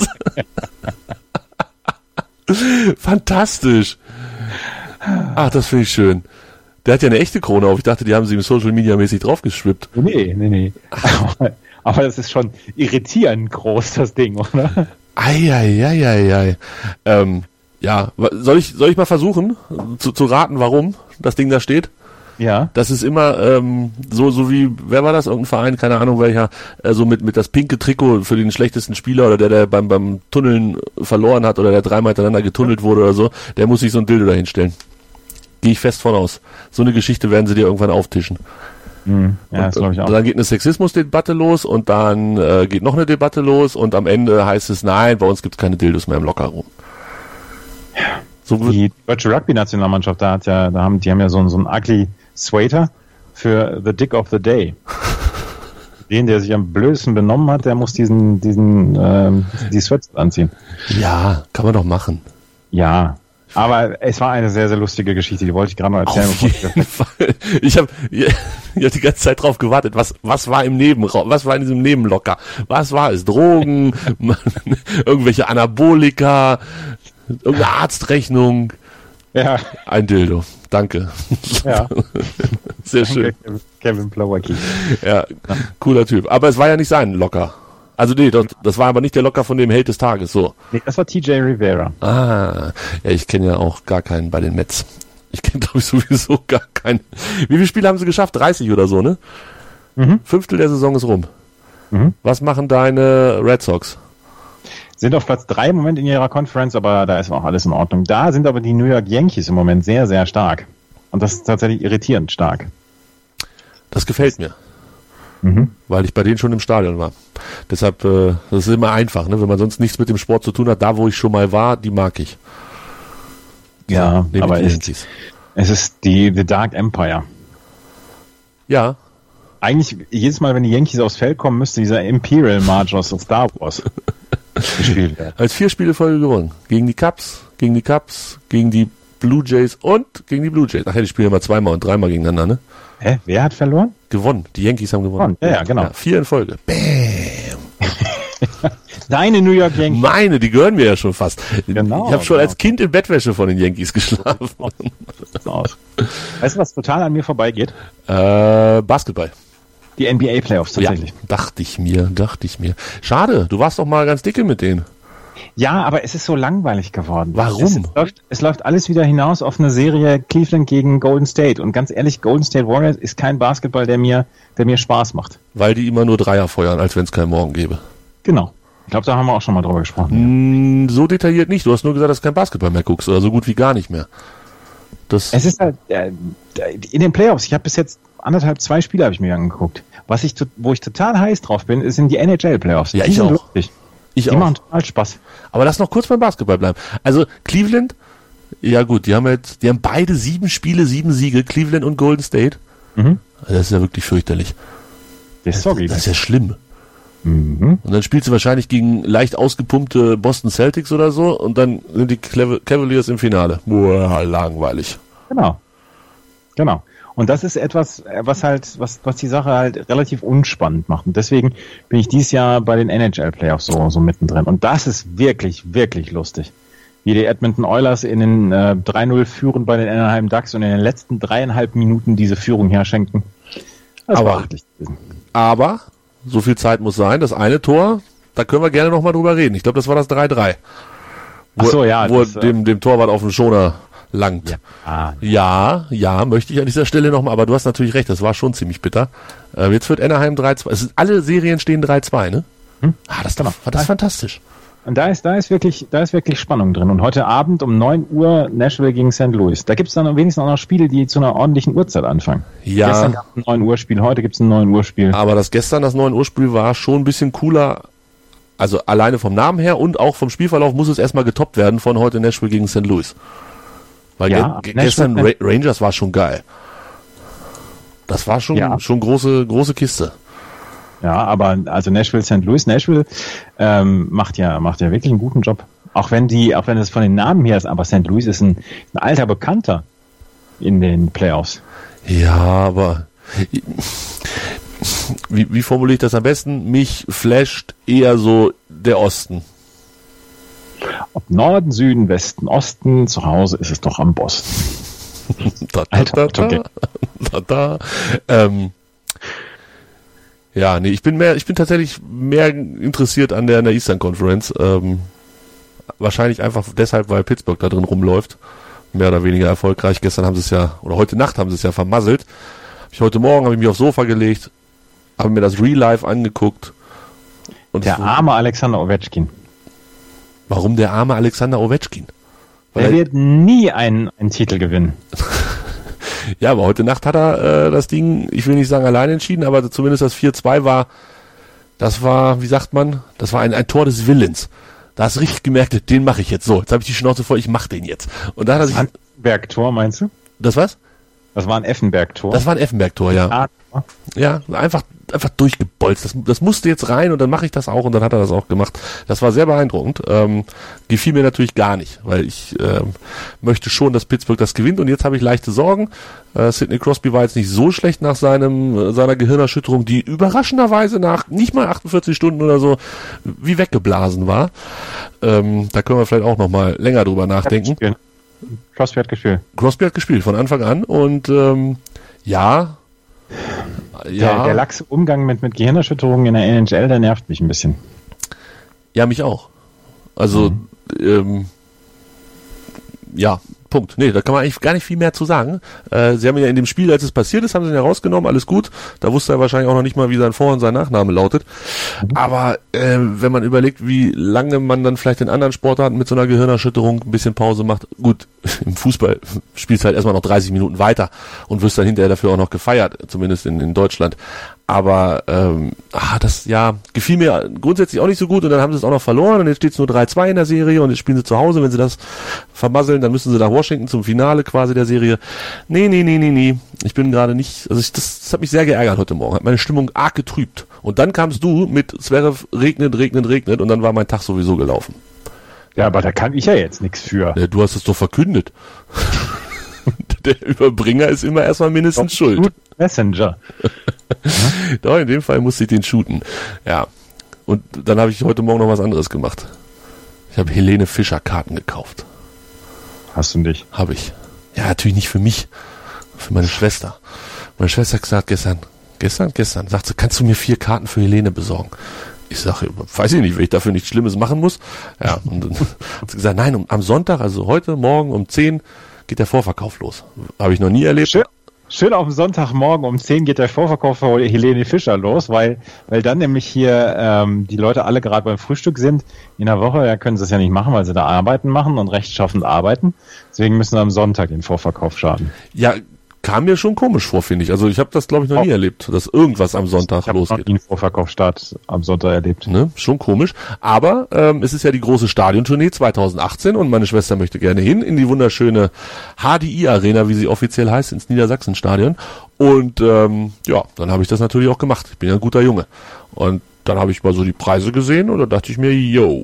Fantastisch. Ach, das finde ich schön. Der hat ja eine echte Krone auf. Ich dachte, die haben sie im Social Media mäßig draufgeschwippt. Nee, nee, nee. Aber, aber das ist schon irritierend groß, das Ding, oder? Eieieiei. Ähm, ja, wa- soll ich, soll ich mal versuchen, zu, zu raten, warum das Ding da steht? Ja. Das ist immer ähm, so, so wie, wer war das? Irgendein Verein, keine Ahnung welcher, äh, so mit, mit das pinke Trikot für den schlechtesten Spieler oder der, der beim, beim Tunneln verloren hat oder der dreimal hintereinander getunnelt wurde oder so, der muss sich so ein Dildo dahinstellen. Gehe ich fest von aus. So eine Geschichte werden sie dir irgendwann auftischen. Hm, ja, das glaube ich auch. Und dann geht eine Sexismusdebatte los und dann äh, geht noch eine Debatte los und am Ende heißt es, nein, bei uns gibt es keine Dildos mehr im Lockerroom. So wird, Die deutsche Rugby-Nationalmannschaft, da hat ja, da haben, die haben ja so, einen- so einen ugly Sweater für the Dick of the Day. Den, der sich am blödesten benommen hat, der muss diesen, diesen, ähm, die Sweats anziehen. ja, kann man doch machen. Ja. Aber es war eine sehr, sehr lustige Geschichte, die wollte ich gerade noch erzählen. Auf jeden Fall. Ich habe ich hab die ganze Zeit drauf gewartet. Was, was war im Nebenraum? Was war in diesem Nebenlocker? Was war es? Drogen? Irgendwelche Anabolika? Irgendeine Arztrechnung? Ja, Ein Dildo. Danke. ja. Sehr schön. Danke, Kevin Plawecki. Ja, cooler Typ. Aber es war ja nicht sein Locker. Also nee, das, das war aber nicht der Locker von dem Held des Tages. So. Nee, das war T J Rivera. Ah, ja, ich kenne ja auch gar keinen bei den Mets. Ich kenne, glaube ich, sowieso gar keinen. Wie viele Spiele haben sie geschafft? dreißig oder so, ne? Mhm. Fünftel der Saison ist rum. Mhm. Was machen deine Red Sox? Sind auf Platz drei im Moment in ihrer Conference, aber da ist auch alles in Ordnung. Da sind aber die New York Yankees im Moment sehr, sehr stark. Und das ist tatsächlich irritierend stark. Das gefällt mir, Mhm. weil ich bei denen schon im Stadion war. Deshalb, äh, das ist immer einfach, ne? Wenn man sonst nichts mit dem Sport zu tun hat. Da, wo ich schon mal war, die mag ich. Ja, Nehme aber ich die es, Yankees. es ist die The Dark Empire. Ja, Eigentlich, jedes Mal, wenn die Yankees aufs Feld kommen, müsste dieser Imperial March aus Star Wars gespielt werden. als vier Spiele Folge gewonnen. Gegen die Cubs, gegen die Cubs, gegen die Blue Jays und gegen die Blue Jays. Ach ja, die spielen immer zweimal und dreimal gegeneinander, ne? Hä? Wer hat verloren? Gewonnen. Die Yankees haben gewonnen. Ja, ja, genau. Ja, vier in Folge. Deine New York Yankees. Meine, die gehören mir ja schon fast. Genau, ich habe schon genau. als Kind in Bettwäsche von den Yankees geschlafen. Aus. Weißt du, was total an mir vorbeigeht? äh, Basketball. Die N B A Playoffs tatsächlich. Ja, dachte ich mir, dachte ich mir. Schade, du warst doch mal ganz dicke mit denen. Ja, aber es ist so langweilig geworden. Warum? Es, es, läuft, es läuft alles wieder hinaus auf eine Serie Cleveland gegen Golden State. Und ganz ehrlich, Golden State Warriors ist kein Basketball, der mir, der mir Spaß macht. Weil die immer nur Dreier feuern, als wenn es keinen Morgen gäbe. Genau. Ich glaube, da haben wir auch schon mal drüber gesprochen. Mm, so detailliert nicht. Du hast nur gesagt, dass du kein Basketball mehr guckst. Oder so gut wie gar nicht mehr. Das, Es ist halt, äh, in den Playoffs, ich habe bis jetzt anderthalb, zwei Spiele habe ich mir angeguckt. Was ich, to- wo ich total heiß drauf bin, sind die N H L Playoffs. Ja, Die ich sind auch. lustig. ich Die auch. machen total Spaß. Aber lass noch kurz beim Basketball bleiben. Also Cleveland, ja gut, die haben jetzt, die haben beide sieben Spiele, sieben Siege, Cleveland und Golden State. Mhm. Also das ist ja wirklich fürchterlich. Das ist sorry. Das ist ja schlimm. Mhm. Und dann spielst du wahrscheinlich gegen leicht ausgepumpte Boston Celtics oder so und dann sind die Clev- Cavaliers im Finale. Boah, langweilig. Genau. Genau. Und das ist etwas, äh, was halt, was, was die Sache halt relativ unspannend macht. Und deswegen bin ich dieses Jahr bei den N H L Playoffs so, so mittendrin. Und das ist wirklich, wirklich lustig. Wie die Edmonton Oilers in den äh, drei null führen bei den Anaheim Ducks und in den letzten dreieinhalb Minuten diese Führung herschenken. Das aber, war richtig gewesen. aber, so viel Zeit muss sein, das eine Tor, da können wir gerne nochmal drüber reden. Ich glaube, das war das drei drei. Wo, Ach so, ja. Wo das, er dem, dem Torwart auf den Schoner langt. Ja. Ah. Ja, ja, möchte ich an dieser Stelle nochmal, aber du hast natürlich recht, das war schon ziemlich bitter. Äh, jetzt wird Anaheim drei zwei. Es ist, alle Serien stehen drei zwei, ne? Hm? Ah, das, war das fantastisch. Und da ist, da ist wirklich, da ist wirklich Spannung drin. Und heute Abend um neun Uhr Nashville gegen Sankt Louis. Da gibt es dann wenigstens auch noch Spiele, die zu einer ordentlichen Uhrzeit anfangen. Ja. Gestern gab es ein neun Uhr Spiel, heute gibt es ein neun Uhr Spiel. Aber das gestern, das neun Uhr Spiel war schon ein bisschen cooler. Also alleine vom Namen her und auch vom Spielverlauf muss es erstmal getoppt werden von heute Nashville gegen Sankt Louis. Weil Ja, ge- Nashville- gestern Ra- Rangers war schon geil. Das war schon, Ja. schon große, große Kiste. Ja, aber also Nashville, Sankt Louis, Nashville ähm, macht ja macht ja wirklich einen guten Job. Auch wenn die, auch wenn es von den Namen her ist, aber Sankt Louis ist ein, ein alter Bekannter in den Playoffs. Ja, aber wie, wie formuliere ich das am besten? Mich flasht eher so der Osten. Ob Norden, Süden, Westen, Osten, zu Hause ist es doch am Boss. da, da, Alter, da, okay. da, da. Ähm, ja, nee, ich bin mehr, ich bin tatsächlich mehr interessiert an der, an der Eastern Conference. Ähm, wahrscheinlich einfach deshalb, weil Pittsburgh da drin rumläuft. Mehr oder weniger erfolgreich. Gestern haben sie es ja, oder heute Nacht haben sie es ja vermasselt. Hab ich heute Morgen habe ich mich aufs Sofa gelegt, habe mir das Real Life angeguckt. Und Der es- arme Alexander Ovechkin. Warum der arme Alexander Ovechkin? Weil Der er- wird nie einen, einen Titel gewinnen. Ja, aber heute Nacht hat er äh, das Ding, ich will nicht sagen alleine entschieden, aber zumindest das vier zwei war, das war, wie sagt man, das war ein, ein Tor des Willens. Da hast du richtig gemerkt, den mache ich jetzt so. Jetzt habe ich die Schnauze voll, ich mache den jetzt. Und da hat er sich, Effenberg-Tor, meinst du? das was? Das war ein Effenberg-Tor. Das war ein Effenberg-Tor, ja. Ah, Ja, einfach, einfach durchgebolzt. Das, das musste jetzt rein und dann mache ich das auch und dann hat er das auch gemacht. Das war sehr beeindruckend. Ähm, gefiel mir natürlich gar nicht, weil ich ähm, möchte schon, dass Pittsburgh das gewinnt und jetzt habe ich leichte Sorgen. Äh, Sidney Crosby war jetzt nicht so schlecht nach seinem seiner Gehirnerschütterung, die überraschenderweise nach nicht mal achtundvierzig Stunden oder so wie weggeblasen war. Ähm, da können wir vielleicht auch noch mal länger drüber nachdenken. Crosby hat gespielt. Crosby hat gespielt von Anfang an und ähm, ja, ja, Der, der laxe Umgang mit, mit Gehirnerschütterungen in der N H L, der nervt mich ein bisschen. ja, mich auch. Also, ähm, ja, Punkt. Nee, da kann man eigentlich gar nicht viel mehr zu sagen. Äh, sie haben ihn ja in dem Spiel, als es passiert ist, haben sie ihn ja rausgenommen, alles gut. Da wusste er wahrscheinlich auch noch nicht mal, wie sein Vor- und sein Nachname lautet. Aber äh, wenn man überlegt, wie lange man dann vielleicht in anderen Sportarten mit so einer Gehirnerschütterung ein bisschen Pause macht, gut, im Fußball spielst du halt erstmal noch dreißig Minuten weiter und wirst dann hinterher dafür auch noch gefeiert, zumindest in, in Deutschland. Aber ähm, ah, das ja gefiel mir grundsätzlich auch nicht so gut und dann haben sie es auch noch verloren und jetzt steht es nur drei zwei in der Serie und jetzt spielen sie zu Hause. Wenn sie das vermasseln, dann müssen sie nach Washington zum Finale quasi der Serie. Nee, nee, nee, nee, nee. Ich bin gerade nicht, also ich, das, das hat mich sehr geärgert heute Morgen, hat meine Stimmung arg getrübt. Und dann kamst du mit Zverev, regnet, regnet, regnet und dann war mein Tag sowieso gelaufen. Ja, aber da kann ich ja jetzt nichts für. Ja, du hast es doch verkündet. Der Überbringer ist immer erstmal mindestens schuld. Messenger. Doch, in dem Fall musste ich den shooten. Ja. Und dann habe ich heute Morgen noch was anderes gemacht. Ich habe Helene Fischer Karten gekauft. Hast du nicht? Habe ich. Ja, natürlich nicht für mich. Für meine Schwester. Meine Schwester hat gesagt gestern, gestern, gestern, sagt sie, kannst du mir vier Karten für Helene besorgen? Ich sage, weiß ich nicht, wenn ich dafür nichts Schlimmes machen muss. Ja, und dann hat sie gesagt, nein, um, am Sonntag, also heute Morgen um zehn geht der Vorverkauf los. Habe ich noch nie erlebt. Schön, schön auf dem Sonntagmorgen um zehn geht der Vorverkauf für Helene Fischer los, weil, weil dann nämlich hier ähm, die Leute alle gerade beim Frühstück sind. In der Woche ja, können sie es ja nicht machen, weil sie da Arbeiten machen und rechtschaffend arbeiten. Deswegen müssen sie am Sonntag den Vorverkauf starten. Ja, kam mir schon komisch vor, finde ich. Also ich habe das, glaube ich, noch nie Oh. erlebt, dass irgendwas am Sonntag Ich habe noch losgeht. nie einen Vorverkaufsstart am Sonntag erlebt. Ne? Schon komisch. Aber ähm, es ist ja die große Stadiontournee zwanzig achtzehn und meine Schwester möchte gerne hin in die wunderschöne H D I Arena, wie sie offiziell heißt, ins Niedersachsen-Stadion. Und ähm, ja, dann habe ich das natürlich auch gemacht. Ich bin ja ein guter Junge. Und dann habe ich mal so die Preise gesehen und da dachte ich mir, yo.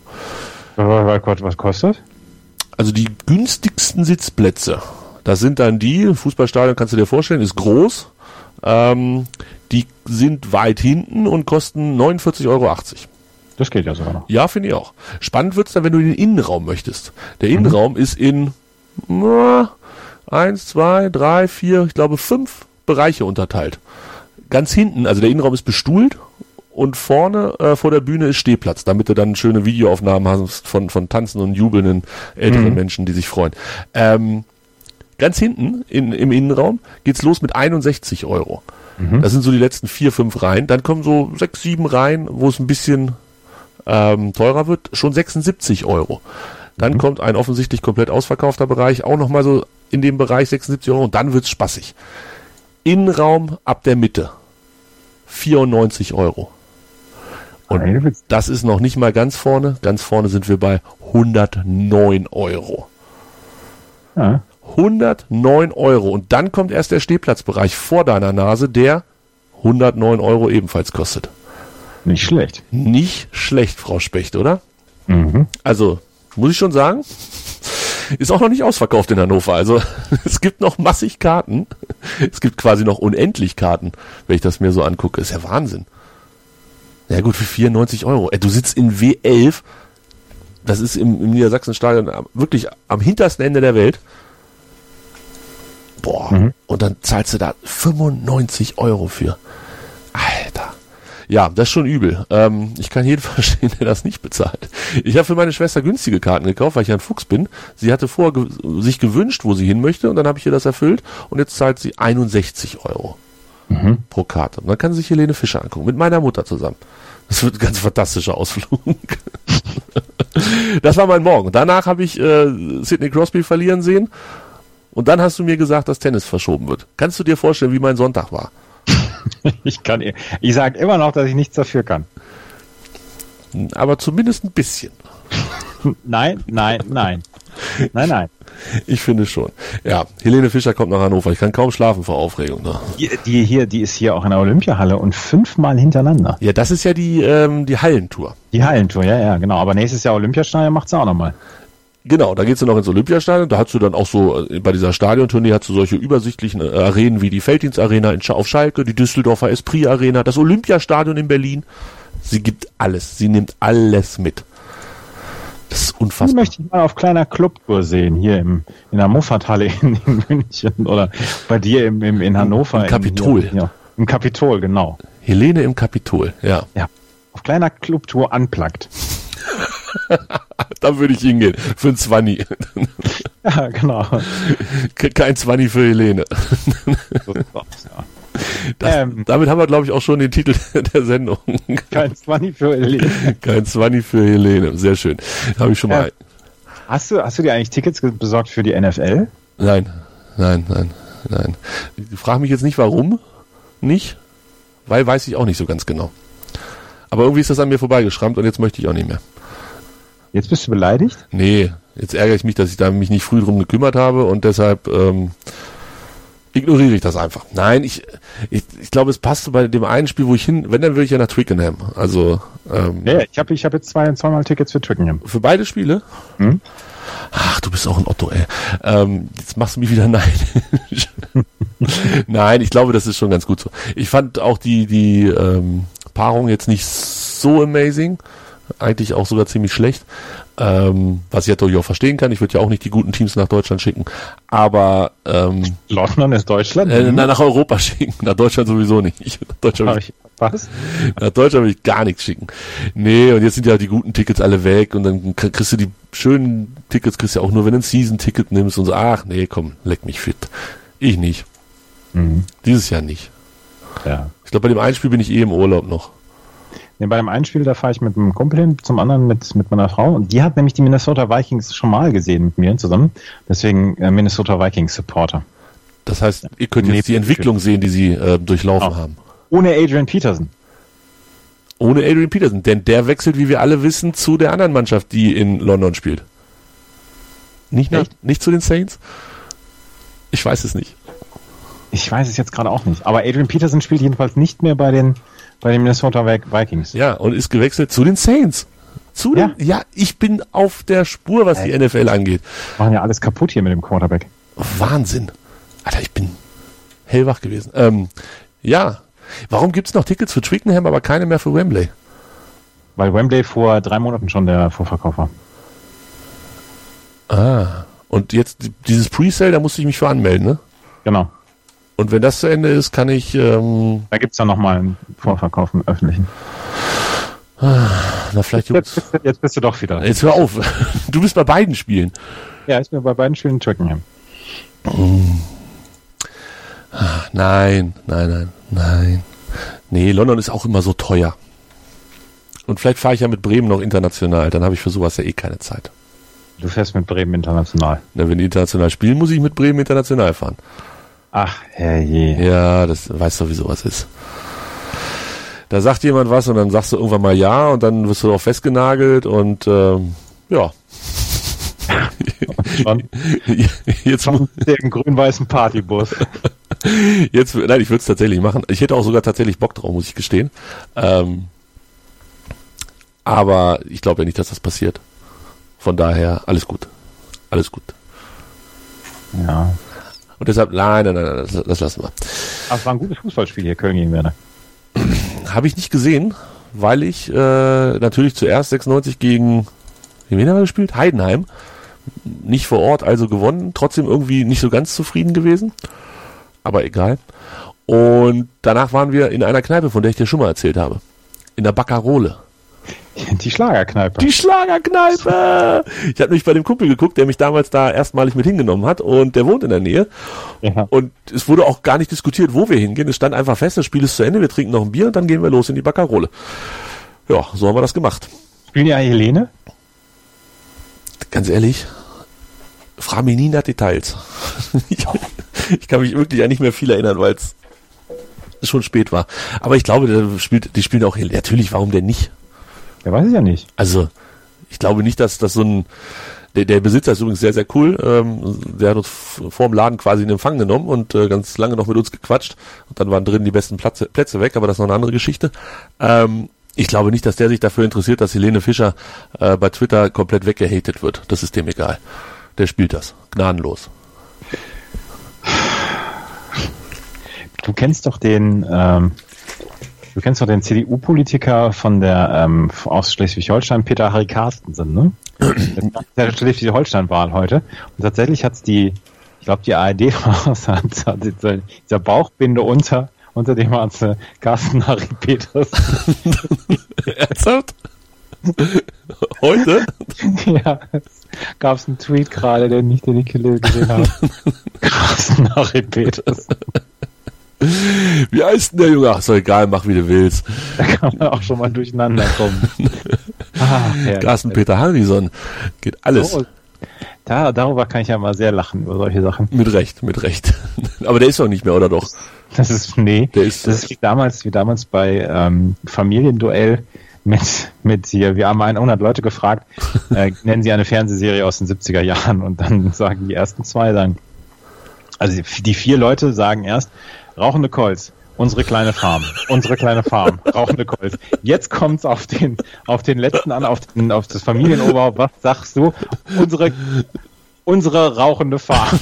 Was kostet? Also die günstigsten Sitzplätze, das sind dann die, Fußballstadion kannst du dir vorstellen, ist groß. Ähm, die sind weit hinten und kosten neunundvierzig Euro achtzig. Das geht ja sogar noch. Ja, finde ich auch. Spannend wird's dann, wenn du in den Innenraum möchtest. Der Innenraum ist in na, eins, zwei, drei, vier, ich glaube fünf Bereiche unterteilt. ganz hinten, also der Innenraum ist bestuhlt und vorne äh, vor der Bühne ist Stehplatz, damit du dann schöne Videoaufnahmen hast von, von tanzenden und jubelnden älteren mhm. Menschen, die sich freuen. Ähm, ganz hinten in, im Innenraum geht's los mit einundsechzig Euro. Mhm. Das sind so die letzten vier, fünf Reihen. Dann kommen so sechs, sieben Reihen, wo es ein bisschen ähm, teurer wird, schon sechsundsiebzig Euro. Dann mhm. kommt ein offensichtlich komplett ausverkaufter Bereich, auch nochmal so in dem Bereich sechsundsiebzig Euro und dann wird's spaßig. Innenraum ab der Mitte vierundneunzig Euro. Und das ist noch nicht mal ganz vorne. Ganz vorne sind wir bei hundertneun Euro. Ja. hundertneun Euro. Und dann kommt erst der Stehplatzbereich vor deiner Nase, der hundertneun Euro ebenfalls kostet. Nicht schlecht. Nicht schlecht, Frau Specht, oder? Mhm. Also, muss ich schon sagen, ist auch noch nicht ausverkauft in Hannover. Also, es gibt noch massig Karten. Es gibt quasi noch unendlich Karten, wenn ich das mir so angucke. Ist ja Wahnsinn. Ja gut, für vierundneunzig Euro. Ey, du sitzt in W elf, das ist im, im Niedersachsenstadion wirklich am hintersten Ende der Welt. Boah, mhm. und dann zahlst du da fünfundneunzig Euro für. Alter. Ja, das ist schon übel. Ähm, ich kann jeden verstehen, der das nicht bezahlt. Ich habe für meine Schwester günstige Karten gekauft, weil ich ein Fuchs bin. Sie hatte vorher ge- sich gewünscht, wo sie hin möchte, und dann habe ich ihr das erfüllt und jetzt zahlt sie einundsechzig Euro mhm. pro Karte. Und dann kann sie sich Helene Fischer angucken, mit meiner Mutter zusammen. Das wird ein ganz fantastischer Ausflug. Das war mein Morgen. Danach habe ich äh, Sidney Crosby verlieren sehen und dann hast du mir gesagt, dass Tennis verschoben wird. Kannst du dir vorstellen, wie mein Sonntag war? Ich kann, ich sage immer noch, dass ich nichts dafür kann. Aber zumindest ein bisschen. Nein, nein, nein. Nein, nein. Ich finde schon. Ja, Helene Fischer kommt nach Hannover. Ich kann kaum schlafen vor Aufregung. Ne? Die, die hier, die ist hier auch in der Olympiahalle und fünfmal hintereinander. Ja, das ist ja die, ähm, die Hallentour. Die Hallentour, ja, ja, genau. Aber nächstes Jahr Olympiastadion macht sie auch nochmal. Genau, da geht's dann noch ins Olympiastadion. Da hast du dann auch so, bei dieser Stadiontournee hast du solche übersichtlichen äh, Arenen wie die Felddienstarena in Sch- auf Schalke, die Düsseldorfer Esprit Arena, das Olympiastadion in Berlin. Sie gibt alles. Sie nimmt alles mit. Das ist unfassbar. Die möchte ich mal auf kleiner Clubtour sehen, hier im, in der Moffathalle in, in München oder bei dir im, im, in Hannover. Im Kapitol. In, hier, ja, im Kapitol, genau. Helene im Kapitol, ja. Ja, auf kleiner Clubtour unplugged. Da würde ich hingehen, für ein Zwanni. Ja, genau. Kein Zwanni für Helene. Das, ähm, damit haben wir, glaube ich, auch schon den Titel der Sendung. Kein Zwanni für Helene. Kein Zwanni für Helene, sehr schön. Habe ich schon mal. Äh, hast du, hast du dir eigentlich Tickets besorgt für die N F L? Nein, nein, nein, nein. Ich frage mich jetzt nicht, warum nicht, weil weiß ich auch nicht so ganz genau. Aber irgendwie ist das an mir vorbeigeschrammt und jetzt möchte ich auch nicht mehr. Jetzt bist du beleidigt? Nee, jetzt ärgere ich mich, dass ich da mich nicht früh drum gekümmert habe und deshalb ähm, ignoriere ich das einfach. Nein, ich, ich, ich glaube, es passte bei dem einen Spiel, wo ich hin, wenn, dann würde ich ja nach Twickenham. Also, ähm, ja, ich habe ich hab jetzt zwei, zweimal Tickets für Twickenham. Für beide Spiele? Hm? Ach, du bist auch ein Otto, ey. Ähm, jetzt machst du mich wieder neidisch. Nein, ich glaube, das ist schon ganz gut so. Ich fand auch die, die ähm, Paarung jetzt nicht so amazing. Eigentlich auch sogar ziemlich schlecht. Ähm, was ich natürlich auch verstehen kann. Ich würde ja auch nicht die guten Teams nach Deutschland schicken. Aber ähm, London ist Deutschland? Äh, na, nach Europa schicken. Nach Deutschland sowieso nicht. Nach Deutschland ich, was? Nach Deutschland will ich gar nichts schicken. Nee, und jetzt sind ja die guten Tickets alle weg. Und dann kriegst du die schönen Tickets, kriegst du ja auch nur, wenn du ein Season-Ticket nimmst. Und so, ach nee, komm, leck mich fit. Ich nicht. Mhm. Dieses Jahr nicht. Ja. Ich glaube, bei dem einen Spiel bin ich eh im Urlaub noch. Nee, bei dem einen Spiel, da fahre ich mit einem Kumpel hin, zum anderen mit, mit meiner Frau. Und die hat nämlich die Minnesota Vikings schon mal gesehen mit mir zusammen. Deswegen äh, Minnesota Vikings Supporter. Das heißt, ihr könnt jetzt nee, die Entwicklung sehen, die sie äh, durchlaufen oh. haben. Ohne Adrian Peterson. Ohne Adrian Peterson. Denn der wechselt, wie wir alle wissen, zu der anderen Mannschaft, die in London spielt. Nicht, nach, nicht zu den Saints? Ich weiß es nicht. Ich weiß es jetzt gerade auch nicht. Aber Adrian Peterson spielt jedenfalls nicht mehr bei den Bei den Minnesota Vikings. Ja, und ist gewechselt zu den Saints. Zu den, ja. ja, ich bin auf der Spur, was äh, die N F L angeht. Machen ja alles kaputt hier mit dem Quarterback. Wahnsinn. Alter, ich bin hellwach gewesen. Ähm, ja, warum gibt's noch Tickets für Twickenham, aber keine mehr für Wembley? Weil Wembley vor drei Monaten schon der Vorverkauf war. Ah, und jetzt dieses Presale, da musste ich mich für anmelden, ne? Genau. Und wenn das zu Ende ist, kann ich... Ähm, da gibt es dann nochmal einen Vorverkauf im Öffentlichen. Na, vielleicht jetzt, jetzt, jetzt bist du doch wieder. Jetzt hör auf. Du bist bei beiden Spielen. Ja, ich bin bei beiden Spielen in Twickenham. Nein, nein, nein, nein. Nee, London ist auch immer so teuer. Und vielleicht fahre ich ja mit Bremen noch international. Dann habe ich für sowas ja eh keine Zeit. Du fährst mit Bremen international. Na, wenn die international spielen, muss ich mit Bremen international fahren. Ach, herrje. Ja, das weißt du, wie sowas ist. Da sagt jemand was und dann sagst du irgendwann mal ja und dann wirst du auch festgenagelt und ähm, ja. Schon. Jetzt Schon den grün-weißen Partybus. Jetzt, nein, ich würde es tatsächlich machen. Ich hätte auch sogar tatsächlich Bock drauf, muss ich gestehen. Ähm, aber ich glaube ja nicht, dass das passiert. Von daher, alles gut. Alles gut. Ja. Und deshalb, nein, nein, nein, das, das lassen wir. Aber es war ein gutes Fußballspiel hier, Köln gegen Werder. Habe ich nicht gesehen, weil ich äh, natürlich zuerst sechsundneunzig gegen, gegen wen haben wir gespielt? Heidenheim. Nicht vor Ort, also gewonnen. Trotzdem irgendwie nicht so ganz zufrieden gewesen. Aber egal. Und danach waren wir in einer Kneipe, von der ich dir schon mal erzählt habe. In der Baccarole. Die Schlagerkneipe. Die Schlagerkneipe! Ich habe nämlich bei dem Kumpel geguckt, der mich damals da erstmalig mit hingenommen hat und der wohnt in der Nähe. Ja. Und es wurde auch gar nicht diskutiert, wo wir hingehen. Es stand einfach fest, das Spiel ist zu Ende, wir trinken noch ein Bier und dann gehen wir los in die Baccarole. Ja, so haben wir das gemacht. Spielen die Helene? Ganz ehrlich, frag mich nie nach Details. ich, ich kann mich wirklich an nicht mehr viel erinnern, weil es schon spät war. Aber ich glaube, der spielt, die spielen auch Helene. Natürlich, warum denn nicht? Ja, weiß ich ja nicht. Also, ich glaube nicht, dass das so ein, der, der Besitzer ist übrigens sehr, sehr cool, ähm, der hat uns vor dem Laden quasi in Empfang genommen und äh, ganz lange noch mit uns gequatscht und dann waren drin die besten Plätze, Plätze weg, aber das ist noch eine andere Geschichte. Ähm, ich glaube nicht, dass der sich dafür interessiert, dass Helene Fischer äh, bei Twitter komplett weggehatet wird. Das ist dem egal. Der spielt das. Gnadenlos. Du kennst doch den, ähm, Du kennst doch den C D U-Politiker von der ähm, aus Schleswig-Holstein, Peter Harry Carstensen, ne? Das ist der Schleswig-Holstein-Wahl heute. Und tatsächlich hat's die, ich glaube die A R D hat, hat dieser Bauchbinde unter, unter dem hat äh, Carsten Harry Peters. Ernsthaft? Heute? Ja, gab es einen Tweet gerade, den ich den ich gesehen habe. Carsten Harry Peters. Wie heißt denn der Junge? Ach, ist doch egal, mach wie du willst. Da kann man auch schon mal durcheinander kommen. Ah, Carsten Peter Harrison. Geht alles. So, da, darüber kann ich ja mal sehr lachen, über solche Sachen. Mit Recht, mit Recht. Aber der ist doch nicht mehr, oder doch? Das ist, nee. Der ist, das ist wie damals, wie damals bei ähm, Familienduell mit, mit hier, wir haben hundert Leute gefragt, äh, nennen Sie eine Fernsehserie aus den siebziger Jahren und dann sagen die ersten zwei dann, also die vier Leute sagen erst, Rauchende Colts, unsere kleine Farm, unsere kleine Farm, rauchende Colts. Jetzt kommt's auf den, auf den letzten an, auf, den, auf das Familienoberhaupt. Was sagst du? Unsere, unsere rauchende Farm.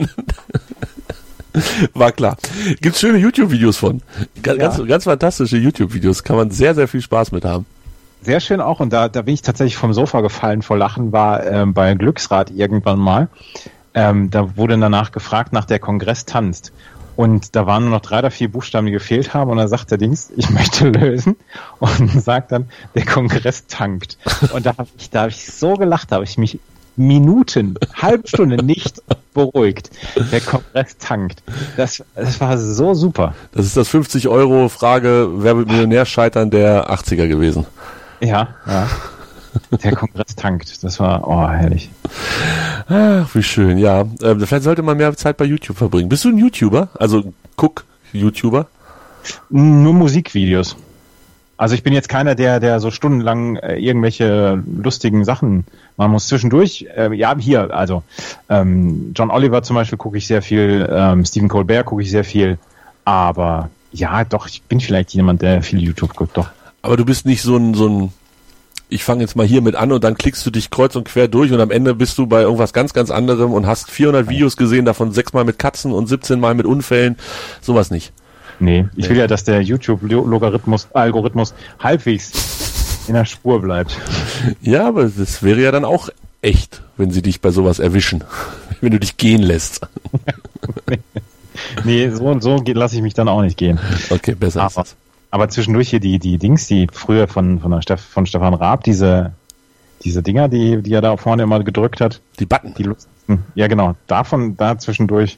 War klar. Gibt's schöne YouTube-Videos von. Ganz, ja. ganz, ganz fantastische YouTube-Videos. Kann man sehr, sehr viel Spaß mit haben. Sehr schön auch. Und da, da bin ich tatsächlich vom Sofa gefallen vor Lachen, war ähm, bei Glücksrad irgendwann mal. Ähm, da wurde danach gefragt, nach der Kongress tanzt. Und da waren nur noch drei oder vier Buchstaben, die gefehlt haben. Und dann sagt der Dings, ich möchte lösen. Und sagt dann, der Kongress tankt. Und da habe ich, da hab ich so gelacht, da habe ich mich Minuten, halbe Stunde nicht beruhigt. Der Kongress tankt. Das, das war so super. Das ist das fünfzig Euro Frage, wer wird Millionär scheitern der achtziger gewesen. Ja, ja. Der Kongress tankt. Das war, oh, herrlich. Ach, wie schön, ja. Ähm, vielleicht sollte man mehr Zeit bei YouTube verbringen. Bist du ein YouTuber? Also, Guck-YouTuber? Nur Musikvideos. Also ich bin jetzt keiner, der, der so stundenlang äh, irgendwelche lustigen Sachen machen muss. Zwischendurch, äh, ja, hier, also ähm, John Oliver zum Beispiel gucke ich sehr viel, ähm, Stephen Colbert gucke ich sehr viel, aber ja, doch, ich bin vielleicht jemand, der viel YouTube guckt, doch. Aber du bist nicht so ein, so ein ich fange jetzt mal hier mit an und dann klickst du dich kreuz und quer durch und am Ende bist du bei irgendwas ganz, ganz anderem und hast vierhundert Videos gesehen, davon sechsmal mit Katzen und siebzehn Mal mit Unfällen, sowas nicht. Nee, ich will ja, dass der YouTube-Logarithmus, Algorithmus halbwegs in der Spur bleibt. Ja, aber das wäre ja dann auch echt, wenn sie dich bei sowas erwischen, wenn du dich gehen lässt. Nee, so und so lasse ich mich dann auch nicht gehen. Okay, besser aber, ist das. Aber zwischendurch hier die, die Dings, die früher von, von, der Steff, von Stefan Raab, diese, diese Dinger, die, die er da vorne immer gedrückt hat. Die Button. Die lustigsten. Ja, genau. Davon, da zwischendurch.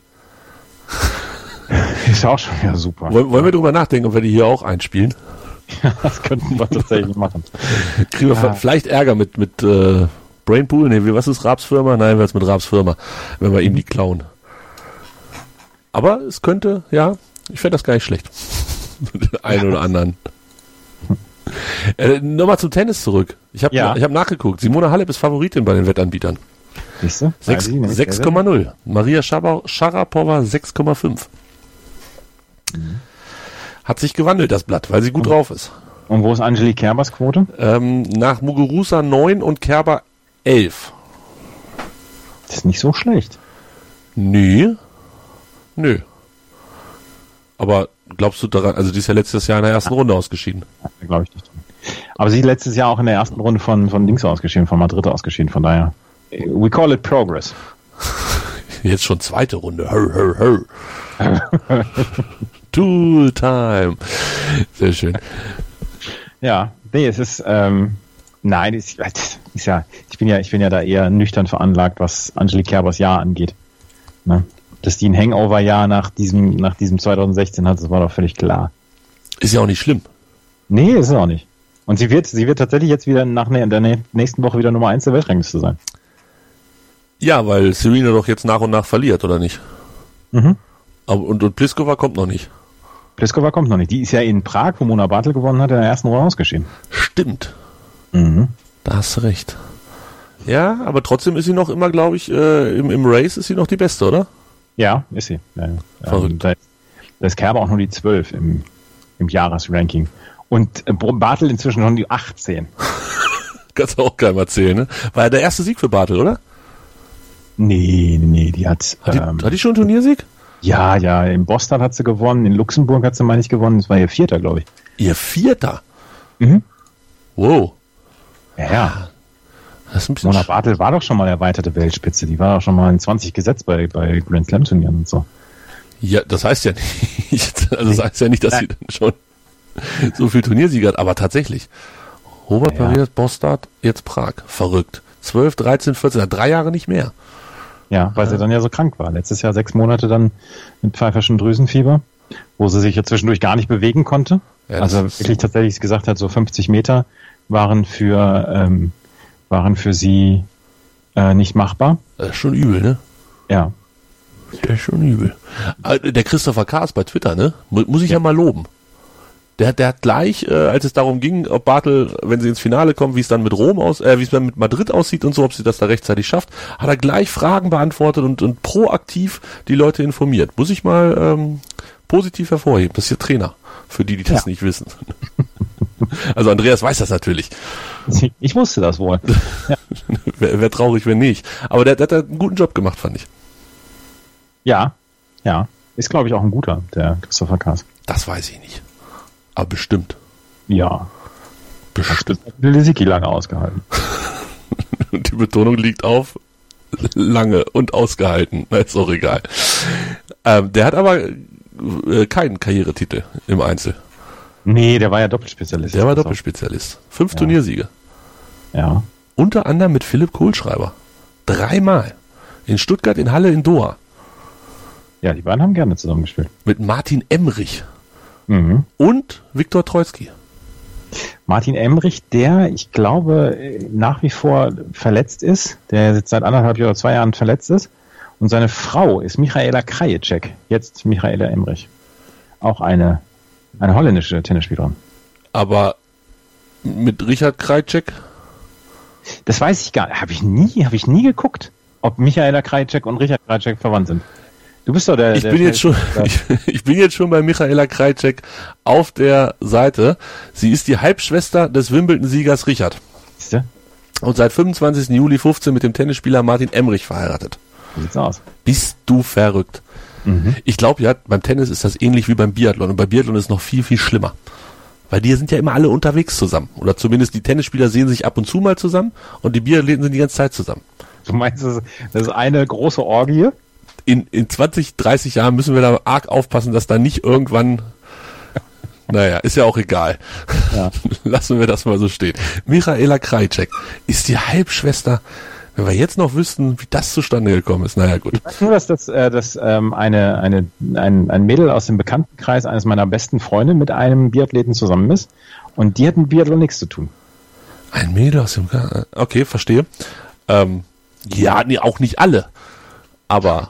Ist auch schon wieder super. Wollen, wollen wir drüber nachdenken, ob wir die hier auch einspielen? Ja, das könnten wir tatsächlich machen. Kriegen wir ja. vielleicht Ärger mit, mit äh, Brainpool? Nee, wie, was ist Raabs Firma? Nein, was mit Raabs Firma, wenn wir ihm die klauen. Aber es könnte, ja, ich fände das gar nicht schlecht. Mit den einen oder anderen. äh, Nochmal zum Tennis zurück. Ich habe ja. ich hab nachgeguckt. Simona Halep ist Favoritin bei den Wettanbietern. Siehst du? sechs Komma null. Maria Sharapova sechs Komma fünf. Mhm. Hat sich gewandelt, das Blatt, weil sie gut und, drauf ist. Und wo ist Angelique Kerbers Quote? Ähm, nach Muguruza neun und Kerber elf. Das ist nicht so schlecht. Nö. Nö. Aber glaubst du daran, also die ist ja letztes Jahr in der ersten Runde ausgeschieden. Ja, glaube ich nicht. Aber sie ist letztes Jahr auch in der ersten Runde von, von Dings ausgeschieden, von Madrid ausgeschieden, von daher. We call it progress. Jetzt schon zweite Runde. Hör, hör, hör. Tool time. Sehr schön. Ja, nee, es ist, ähm, nein, es ist ja, ich bin ja, ich bin ja da eher nüchtern veranlagt, was Angelique Kerbers Jahr angeht. Ne? Dass die ein Hangover-Jahr nach diesem, nach diesem zwanzig sechzehn hat, das war doch völlig klar. Ist ja auch nicht schlimm. Nee, ist es auch nicht. Und sie wird, sie wird tatsächlich jetzt wieder nach der nächsten Woche wieder Nummer eins der Weltrangliste sein. Ja, weil Serena doch jetzt nach und nach verliert, oder nicht? Mhm. Aber, und, und Pliskova kommt noch nicht. Pliskova kommt noch nicht. Die ist ja in Prag, wo Mona Bartel gewonnen hat, in der ersten Runde ausgeschieden. Stimmt. Mhm. Da hast du recht. Ja, aber trotzdem ist sie noch immer, glaube ich, äh, im, im Race ist sie noch die Beste, oder? Ja, ist sie. Ja, Verrückt. Ähm, da, da ist Kerber auch nur die zwölf im, im Jahresranking. Und äh, Bartel inzwischen schon die achtzehn. Kannst du auch keinem erzählen, ne? War ja der erste Sieg für Bartel, oder? Nee, nee, nee, die hat... Hat die, ähm, hat die schon einen Turniersieg? Ja, ja, in Boston hat sie gewonnen, in Luxemburg hat sie mal nicht gewonnen, das war ihr Vierter, glaube ich. Ihr Vierter? Mhm. Wow. Ja, ja. Das ist ein bisschen Mona sch- Bartel war doch schon mal erweiterte Weltspitze, die war doch schon mal in zwanzig gesetzt bei, bei Grand Slam Turnieren und so. Ja, das heißt ja nicht, also das heißt ja nicht, dass sie dann schon so viel Turniersieger hat, aber tatsächlich. Robert Ja. Paris, Bostad, jetzt Prag. Verrückt. zwölf, dreizehn, vierzehn, drei Jahre nicht mehr. Ja, weil sie dann ja so krank war. Letztes Jahr sechs Monate dann mit pfeiferschen Drüsenfieber, wo sie sich ja zwischendurch gar nicht bewegen konnte. Ja, das also ist- wirklich tatsächlich gesagt hat, so fünfzig Meter waren für, ähm, waren für sie äh, nicht machbar. Das ist schon übel, ne? Ja. Der ist schon übel. Äh, Der Christopher Kaas bei Twitter, ne? Mu- Muss ich ja, mal loben. Der, hat- der hat gleich, äh, als es darum ging, ob Bartel, wenn sie ins Finale kommt, wie es dann mit Rom aus, äh, wie es dann mit Madrid aussieht und so, ob sie das da rechtzeitig schafft, hat er gleich Fragen beantwortet und, und proaktiv die Leute informiert. Muss ich mal ähm, positiv hervorheben. Das ist ja Trainer, für die, die das Ja. nicht wissen. Also Andreas weiß das natürlich. Ich wusste das wohl. Ja, Wäre wär traurig, wenn nicht. Aber der, der hat einen guten Job gemacht, fand ich. ja. ja. Ist, glaube ich, auch ein guter, der Christopher Kaas. Das weiß ich nicht. Aber bestimmt. Ja. Bestimmt. Hat Lisicki lange ausgehalten. Und die Betonung liegt auf lange und ausgehalten. Na, ist auch egal. Ähm, der hat aber äh, keinen Karrieretitel im Einzel. Nee, der war ja Doppelspezialist. Der war Also, Doppelspezialist. Fünf Ja. Turniersiege. Ja. Unter anderem mit Philipp Kohlschreiber. Dreimal. In Stuttgart, in Halle, in Doha. Ja, die beiden haben gerne zusammengespielt. Mit Martin Emrich Mhm. und Viktor Troicki. Martin Emrich, der, ich glaube, nach wie vor verletzt ist, der jetzt seit anderthalb oder zwei Jahren verletzt ist. Und seine Frau ist Michaela Krajicek, jetzt Michaela Emrich. Auch eine, eine holländische Tennisspielerin. Aber mit Richard Krajicek? Das weiß ich gar nicht. Habe ich nie, habe ich nie geguckt, ob Michaela Krajicek und Richard Krajicek verwandt sind. Du bist doch der... Ich der bin jetzt schon, ich, ich bin jetzt schon bei Michaela Krajicek auf der Seite. Sie ist die Halbschwester des Wimbledon-Siegers Richard. Siehste? Und seit fünfundzwanzigsten Juli fünfzehn mit dem Tennisspieler Martin Emrich verheiratet. Wie sieht's aus? Bist du verrückt? Mhm. Ich glaube ja, beim Tennis ist das ähnlich wie beim Biathlon. Und bei Biathlon ist es noch viel, viel schlimmer. Weil die sind ja immer alle unterwegs zusammen. Oder zumindest die Tennisspieler sehen sich ab und zu mal zusammen und die Biathleten sind die ganze Zeit zusammen. Du meinst, das ist, das ist eine große Orgie? in, in zwanzig, dreißig Jahren müssen wir da arg aufpassen, dass da nicht irgendwann, naja, ist ja auch egal. Ja. Lassen wir das mal so stehen. Michaela Krajicek ist die Halbschwester. Wenn wir jetzt noch wüssten, wie das zustande gekommen ist, naja, gut. Ich weiß nur, dass das, äh, dass, ähm, eine, eine, ein, ein Mädel aus dem Bekanntenkreis eines meiner besten Freunde mit einem Biathleten zusammen ist. Und die hat mit Biathlon nichts zu tun. Ein Mädel aus dem, okay, verstehe. Ähm, ja, nee, auch nicht alle. Aber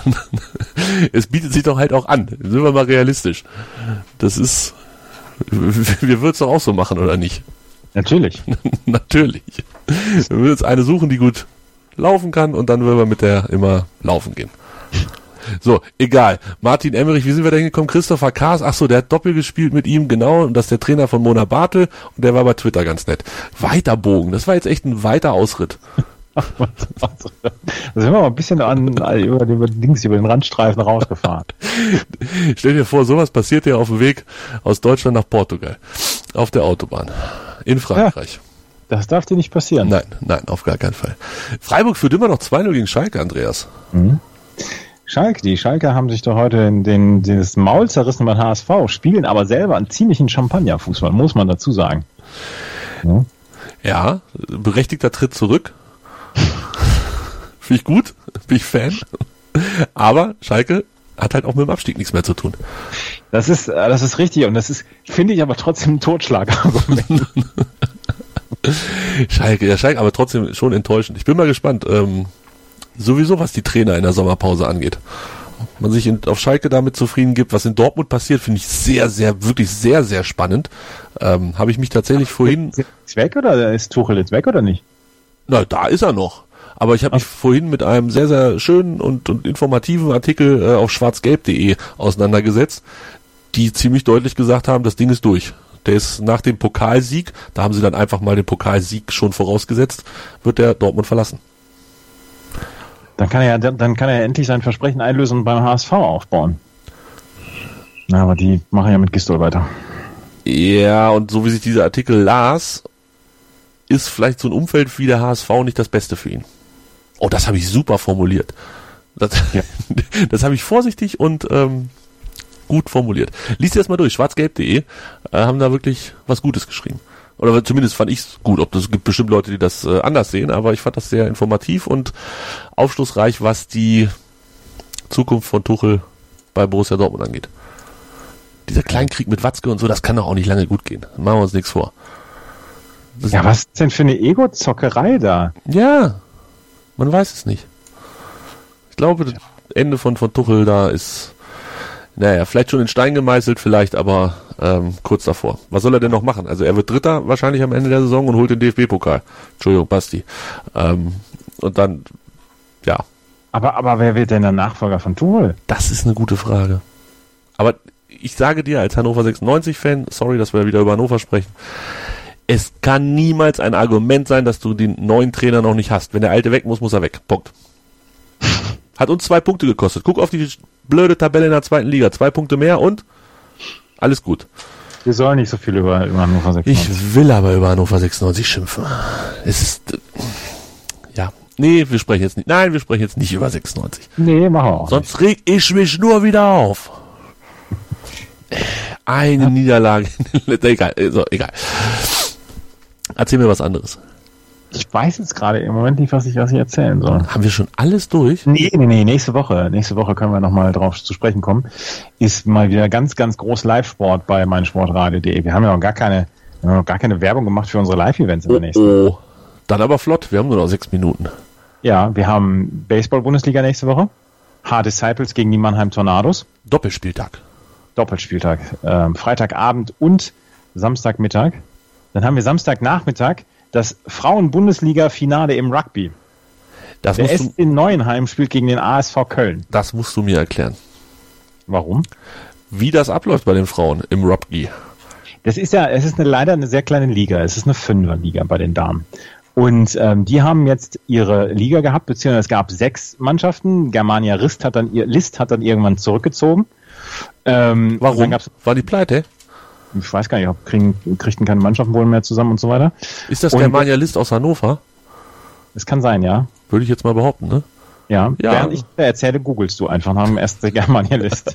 es bietet sich doch halt auch an. Sind wir mal realistisch. Das ist, wir würden es doch auch so machen, oder nicht? Natürlich. Natürlich. Wir würden uns eine suchen, die gut laufen kann und dann würden wir mit der immer laufen gehen. So, egal. Martin Emmerich, wie sind wir da hingekommen? Christopher Kaas, ach so, der hat Doppel gespielt mit ihm, genau, und das ist der Trainer von Mona Bartel und der war bei Twitter ganz nett. Weiter Bogen, das war jetzt echt ein weiter Ausritt. Da sind wir mal ein bisschen an, über, über, Dings, über den Randstreifen rausgefahren. Stell dir vor, sowas passiert ja auf dem Weg aus Deutschland nach Portugal. Auf der Autobahn. In Frankreich. Ja, das darf dir nicht passieren. Nein, nein, auf gar keinen Fall. Freiburg führt immer noch zwei null gegen Schalke, Andreas. Mhm. Schalke, die Schalke haben sich doch heute in den, dieses Maul zerrissen beim H S V, spielen aber selber einen ziemlichen Champagnerfußball, muss man dazu sagen. Ja, ja, berechtigter Tritt zurück. Finde ich gut, bin ich Fan. Aber Schalke hat halt auch mit dem Abstieg nichts mehr zu tun. Das ist, das ist richtig und das ist, finde ich aber trotzdem ein Totschlagargument. Schalke, ja Schalke, aber trotzdem schon enttäuschend. Ich bin mal gespannt, ähm, sowieso was die Trainer in der Sommerpause angeht. Ob man sich in, auf Schalke damit zufrieden gibt, was in Dortmund passiert, finde ich sehr, sehr, wirklich sehr, sehr spannend. Ähm, habe ich mich tatsächlich Ach, vorhin... Ist jetzt weg oder ist Tuchel jetzt weg oder nicht? Na, da ist er noch. Aber ich habe mich vorhin mit einem sehr, sehr schönen und, und informativen Artikel äh, auf schwarzgelb punkt de auseinandergesetzt, die ziemlich deutlich gesagt haben, das Ding ist durch. Der ist nach dem Pokalsieg, da haben sie dann einfach mal den Pokalsieg schon vorausgesetzt, wird der Dortmund verlassen. Dann kann er ja, dann kann er endlich sein Versprechen einlösen und beim H S V aufbauen. Na, aber die machen ja mit Gistol weiter. Ja, und so wie sich dieser Artikel las, ist vielleicht so ein Umfeld wie der H S V nicht das Beste für ihn. Oh, das habe ich super formuliert. Das, ja. das habe ich vorsichtig und ähm, gut formuliert. Lies dir das mal durch, schwarzgelb punkt de, äh, haben da wirklich was Gutes geschrieben. Oder zumindest fand ich es gut. Ob das gibt bestimmt Leute, die das äh, anders sehen, aber ich fand das sehr informativ und aufschlussreich, was die Zukunft von Tuchel bei Borussia Dortmund angeht. Dieser Kleinkrieg mit Watzke und so, das kann doch auch nicht lange gut gehen. Machen wir uns nichts vor. Das ja, was ist denn für eine Ego-Zockerei da? Ja, man weiß es nicht. Ich glaube, das Ende von, von Tuchel da ist, naja, vielleicht schon in Stein gemeißelt, vielleicht, aber ähm, kurz davor. Was soll er denn noch machen? Also er wird Dritter wahrscheinlich am Ende der Saison und holt den D F B-Pokal. Entschuldigung, Basti. Ähm, und dann, ja. Aber, aber wer wird denn der Nachfolger von Tuchel? Das ist eine gute Frage. Aber ich sage dir als Hannover sechsundneunzig-Fan, sorry, dass wir wieder über Hannover sprechen, es kann niemals ein Argument sein, dass du den neuen Trainer noch nicht hast. Wenn der alte weg muss, muss er weg. Punkt. Hat uns zwei Punkte gekostet. Guck auf die blöde Tabelle in der zweiten Liga. Zwei Punkte mehr und alles gut. Wir sollen nicht so viel über, über Hannover sechsundneunzig. Ich will aber über Hannover sechsundneunzig schimpfen. Es ist, ja. Nee, wir sprechen jetzt nicht. Nein, wir sprechen jetzt nicht über sechsundneunzig. Nee, machen wir auch Sonst reg ich mich nur wieder auf. Eine ja. Niederlage. egal, so, egal. Erzähl mir was anderes. Ich weiß jetzt gerade im Moment nicht, was ich, was ich erzählen soll. Haben wir schon alles durch? Nee, nee, nee, nächste Woche. Nächste Woche können wir nochmal drauf zu sprechen kommen. Ist mal wieder ganz, ganz groß Live-Sport bei meinsportradio punkt de. Wir haben ja noch gar keine, wir haben noch gar keine Werbung gemacht für unsere Live-Events in der nächsten Woche. Oh, dann aber flott. Wir haben nur noch sechs Minuten. Ja, wir haben Baseball-Bundesliga nächste Woche. H-Disciples gegen die Mannheim Tornados. Doppelspieltag. Doppelspieltag. Ähm, Freitagabend und Samstagmittag. Dann haben wir Samstagnachmittag das Frauen-Bundesliga-Finale im Rugby. Das Der musst S C Neuenheim spielt gegen den A S V Köln. Das musst du mir erklären. Warum? Wie das abläuft bei den Frauen im Rugby. Das ist ja, es ist eine, leider eine sehr kleine Liga. Es ist eine Fünferliga bei den Damen. Und ähm, die haben jetzt ihre Liga gehabt, beziehungsweise es gab sechs Mannschaften. Germania List hat dann, ihr, List hat dann irgendwann zurückgezogen. Ähm, Warum? War die pleite? Ich weiß gar nicht, ob kriegen, kriegten keine Mannschaften wohl mehr zusammen und so weiter. Ist das und Germania List aus Hannover? Es kann sein, ja. Würde ich jetzt mal behaupten, ne? Ja, Ja. während ich erzähle, googelst du einfach nach dem S C Germania-List.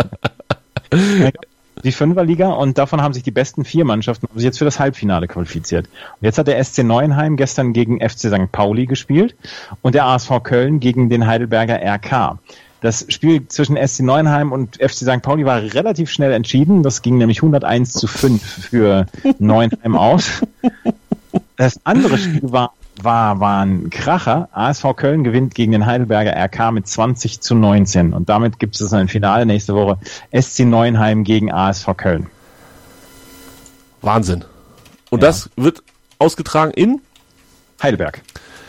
Die Fünferliga und davon haben sich die besten vier Mannschaften haben sich jetzt für das Halbfinale qualifiziert. Und jetzt hat der S C Neuenheim gestern gegen F C Sankt Pauli gespielt und der A S V Köln gegen den Heidelberger R K. Das Spiel zwischen S C Neuenheim und F C Sankt Pauli war relativ schnell entschieden. Das ging nämlich hunderteins zu fünf für Neuenheim aus. Das andere Spiel war, war, war ein Kracher. A S V Köln gewinnt gegen den Heidelberger R K mit zwanzig zu neunzehn. Und damit gibt es ein Finale nächste Woche. S C Neuenheim gegen A S V Köln. Wahnsinn. Und Ja. das wird ausgetragen in? Heidelberg.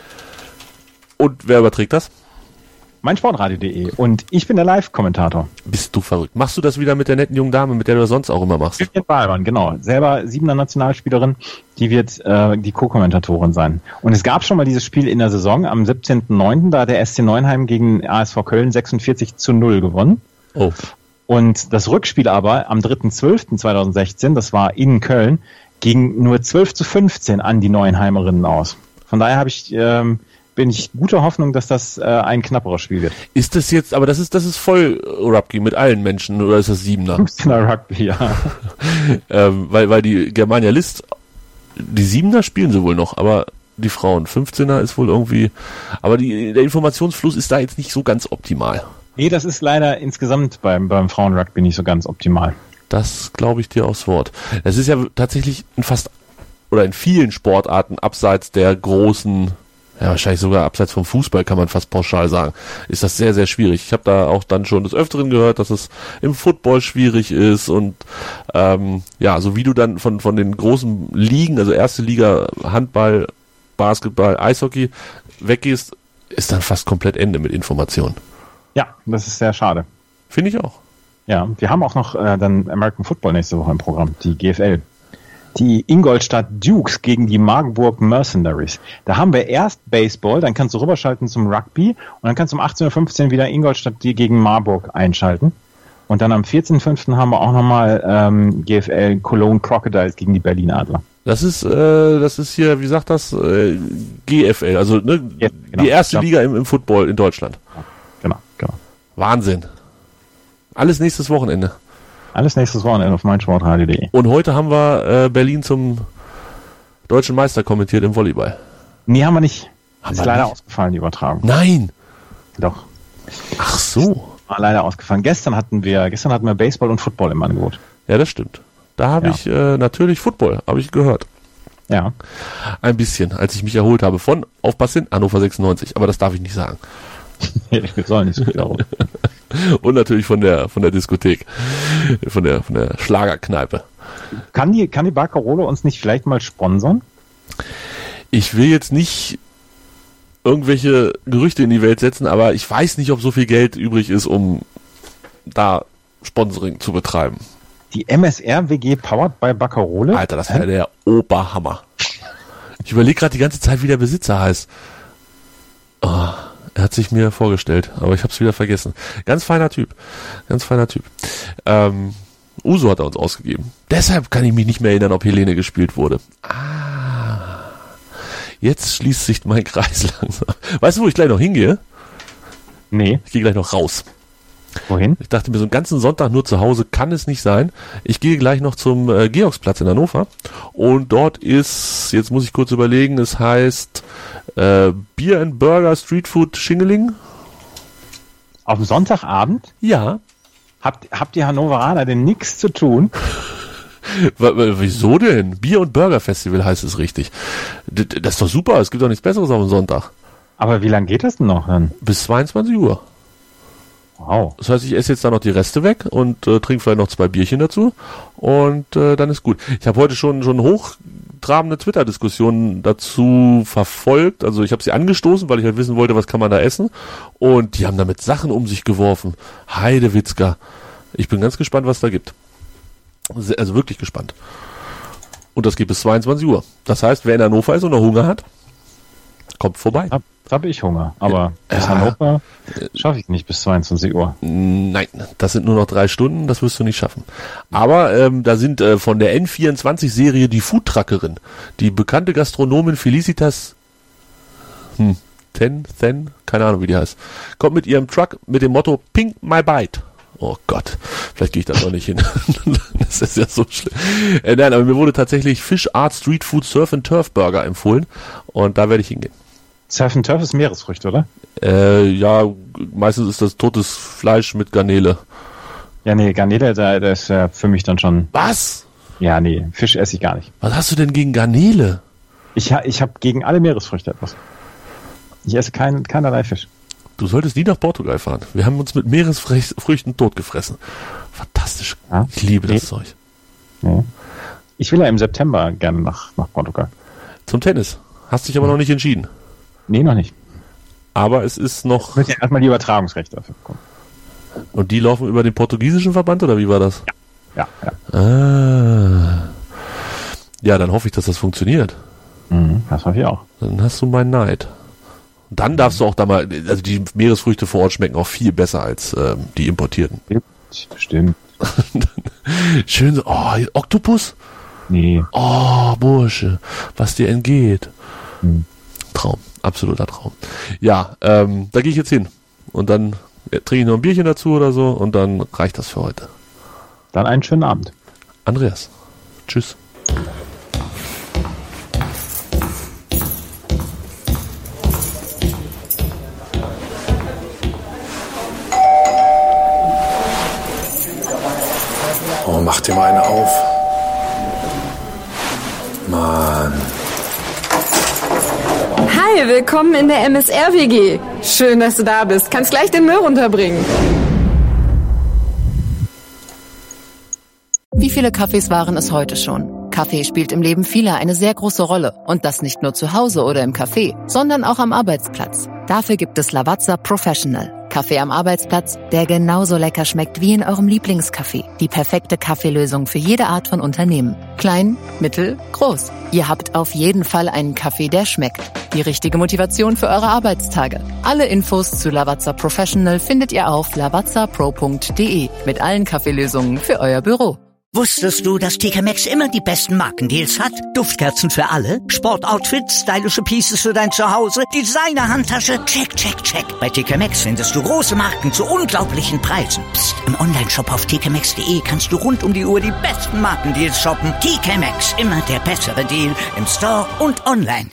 Und wer überträgt das? meinsportradio punkt de. Und ich bin der Live-Kommentator. Bist du verrückt. Machst du das wieder mit der netten jungen Dame, mit der du das sonst auch immer machst? Vivian Bahlmann, genau. Selber siebener Nationalspielerin, die wird äh, die Co-Kommentatorin sein. Und es gab schon mal dieses Spiel in der Saison am siebzehnten neunten Da hat der S C Neuenheim gegen A S V Köln sechsundvierzig zu null gewonnen. Oh. Und das Rückspiel aber am dritten zwölften zweitausendsechzehn, das war in Köln, ging nur zwölf zu fünfzehn an die Neuenheimerinnen aus. Von daher habe ich, ähm, bin ich guter Hoffnung, dass das äh, ein knapperes Spiel wird. Ist das jetzt, aber das ist, das ist voll Rugby mit allen Menschen, oder ist das Siebener? fünfzehner Rugby, ja. ähm, weil, weil die Germania List, die Siebener spielen sie wohl noch, aber die Frauen, fünfzehner ist wohl irgendwie, aber die, der Informationsfluss ist da jetzt nicht so ganz optimal. Nee, das ist leider insgesamt beim, beim Frauenrugby nicht so ganz optimal. Das glaube ich dir aufs Wort. Das ist ja tatsächlich in fast, oder in vielen Sportarten abseits der großen, ja wahrscheinlich sogar abseits vom Fußball kann man fast pauschal sagen, ist das sehr, sehr schwierig. Ich habe da auch dann schon des Öfteren gehört, dass es im Football schwierig ist und ähm, ja, so wie du dann von, von den großen Ligen, also erste Liga, Handball, Basketball, Eishockey weggehst, ist dann fast komplett Ende mit Informationen. Ja, das ist sehr schade. Finde ich auch. Ja, wir haben auch noch äh, dann American Football nächste Woche im Programm, die G F L. Die Ingolstadt Dukes gegen die Marburg Mercenaries. Da haben wir erst Baseball, dann kannst du rüberschalten zum Rugby und dann kannst du um achtzehn Uhr fünfzehn wieder Ingolstadt die gegen Marburg einschalten. Und dann am vierzehnten fünften haben wir auch nochmal ähm, G F L Cologne Crocodiles gegen die Berlin Adler. Das ist, äh, das ist hier, wie sagt das, äh, G F L, also ne, Ja, genau. die erste Ja. Liga im, im Football in Deutschland. Genau, genau. Wahnsinn. Alles nächstes Wochenende. Alles nächstes Wochenende auf meinsportradio punkt de. Und heute haben wir äh, Berlin zum deutschen Meister kommentiert im Volleyball. Nee, haben wir nicht. Haben ist wir leider nicht? ausgefallen, die Übertragung. Nein. Doch. Ach so. War leider ausgefallen. Gestern hatten wir, gestern hatten wir Baseball und Football im Angebot. Ja, das stimmt. Da habe Ja. ich äh, natürlich Football, habe ich gehört. Ja. Ein bisschen, als ich mich erholt habe von, aufpassen, Hannover sechsundneunzig. Aber das darf ich nicht sagen. Wir sollen nicht so viel darum. Und natürlich von der von der Diskothek, von der von der Schlagerkneipe. Kann die, kann die Barcarole uns nicht vielleicht mal sponsern? Ich will jetzt nicht irgendwelche Gerüchte in die Welt setzen, aber ich weiß nicht, ob so viel Geld übrig ist, um da Sponsoring zu betreiben. Die M S R W G powered by Barcarole? Alter, das wäre der Oberhammer. Ich überlege gerade die ganze Zeit, wie der Besitzer heißt. Oh, er hat sich mir vorgestellt, aber ich habe es wieder vergessen. Ganz feiner Typ. Ganz feiner Typ. Ähm, Uso hat er uns ausgegeben. Deshalb kann ich mich nicht mehr erinnern, ob Helene gespielt wurde. Ah. Jetzt schließt sich mein Kreis langsam. Weißt du, wo ich gleich noch hingehe? Nee. Ich gehe gleich noch raus. Wohin? Ich dachte mir, so einen ganzen Sonntag nur zu Hause kann es nicht sein. Ich gehe gleich noch zum äh, Georgsplatz in Hannover. Und dort ist, jetzt muss ich kurz überlegen, es heißt äh, Beer and Burger Street Food Schingeling. Auf dem Sonntagabend? Ja. Habt, habt ihr Hannoveraner denn nichts zu tun? W- w- wieso denn? Bier- und Burger Festival heißt es richtig. D- d- das ist doch super, es gibt doch nichts Besseres auf dem Sonntag. Aber wie lange geht das denn noch dann? Bis zweiundzwanzig Uhr. Wow. Das heißt, ich esse jetzt da noch die Reste weg und äh, trinke vielleicht noch zwei Bierchen dazu und äh, dann ist gut. Ich habe heute schon schon hochtrabende Twitter-Diskussionen dazu verfolgt. Also ich habe sie angestoßen, weil ich halt wissen wollte, was kann man da essen. Und die haben damit Sachen um sich geworfen. Heidewitzka. Ich bin ganz gespannt, was da gibt. Se- Also wirklich gespannt. Und das geht bis zweiundzwanzig Uhr. Das heißt, wer in Hannover ist und noch Hunger hat, kommt vorbei. Hab, habe ich Hunger. Aber bis Ja. Hannover schaffe ich nicht bis zweiundzwanzig Uhr. Nein, das sind nur noch drei Stunden, das wirst du nicht schaffen. Aber ähm, da sind äh, von der N vierundzwanzig-Serie die Foodtruckerin, die bekannte Gastronomin Felicitas, hm, Ten, Ten, keine Ahnung, wie die heißt. Kommt mit ihrem Truck mit dem Motto Pink My Bite. Oh Gott, vielleicht gehe ich da noch nicht hin. Das ist ja so schlimm. Äh, nein, aber mir wurde tatsächlich Fish Art Street Food Surf and Turf Burger empfohlen und da werde ich hingehen. Surf and Turf ist Meeresfrüchte, oder? Äh, ja, meistens ist das totes Fleisch mit Garnele. Ja, nee, Garnele, da, das ist ja für mich dann schon... Was? Ja, nee, Fisch esse ich gar nicht. Was hast du denn gegen Garnele? Ich, ha, ich habe gegen alle Meeresfrüchte etwas. Ich esse kein, keinerlei Fisch. Du solltest nie nach Portugal fahren. Wir haben uns mit Meeresfrüchten totgefressen. Fantastisch. Ja? Ich liebe das nee. Zeug. Nee. Ich will ja im September gerne nach, nach Portugal. Zum Tennis. Hast dich aber hm. noch nicht entschieden. Nee, noch nicht. Aber es ist noch... Ich möchte ja erstmal die Übertragungsrechte dafür bekommen. Und die laufen über den portugiesischen Verband, oder wie war das? Ja. Ja, ja. Ah. Ja, dann hoffe ich, dass das funktioniert. Mhm, das hoffe ich auch. Dann hast du meinen Neid. Und dann darfst du auch da mal... Also die Meeresfrüchte vor Ort schmecken auch viel besser als ähm, die importierten. Stimmt. Schön so... Oh, Oktopus? Nee. Oh, Bursche, was dir entgeht. Hm. Traum. Absoluter Traum. Ja, ähm, da gehe ich jetzt hin. Und dann ja, trinke ich noch ein Bierchen dazu oder so und dann reicht das für heute. Dann einen schönen Abend. Andreas. Tschüss. Oh, mach dir mal eine auf. Mann. Hi, willkommen in der M S R W G. Schön, dass du da bist. Kannst gleich den Müll runterbringen. Wie viele Kaffees waren es heute schon? Kaffee spielt im Leben vieler eine sehr große Rolle. Und das nicht nur zu Hause oder im Café, sondern auch am Arbeitsplatz. Dafür gibt es Lavazza Professional. Kaffee am Arbeitsplatz, der genauso lecker schmeckt wie in eurem Lieblingscafé. Die perfekte Kaffeelösung für jede Art von Unternehmen. Klein, mittel, groß. Ihr habt auf jeden Fall einen Kaffee, der schmeckt. Die richtige Motivation für eure Arbeitstage. Alle Infos zu Lavazza Professional findet ihr auf lavazza pro punkt de mit allen Kaffeelösungen für euer Büro. Wusstest du, dass T K Maxx immer die besten Markendeals hat? Duftkerzen für alle, Sportoutfits, stylische Pieces für dein Zuhause, Designer-Handtasche, check, check, check. Bei T K Maxx findest du große Marken zu unglaublichen Preisen. Psst. Im Onlineshop auf t k maxx punkt de kannst du rund um die Uhr die besten Markendeals shoppen. T K Maxx, immer der bessere Deal im Store und online.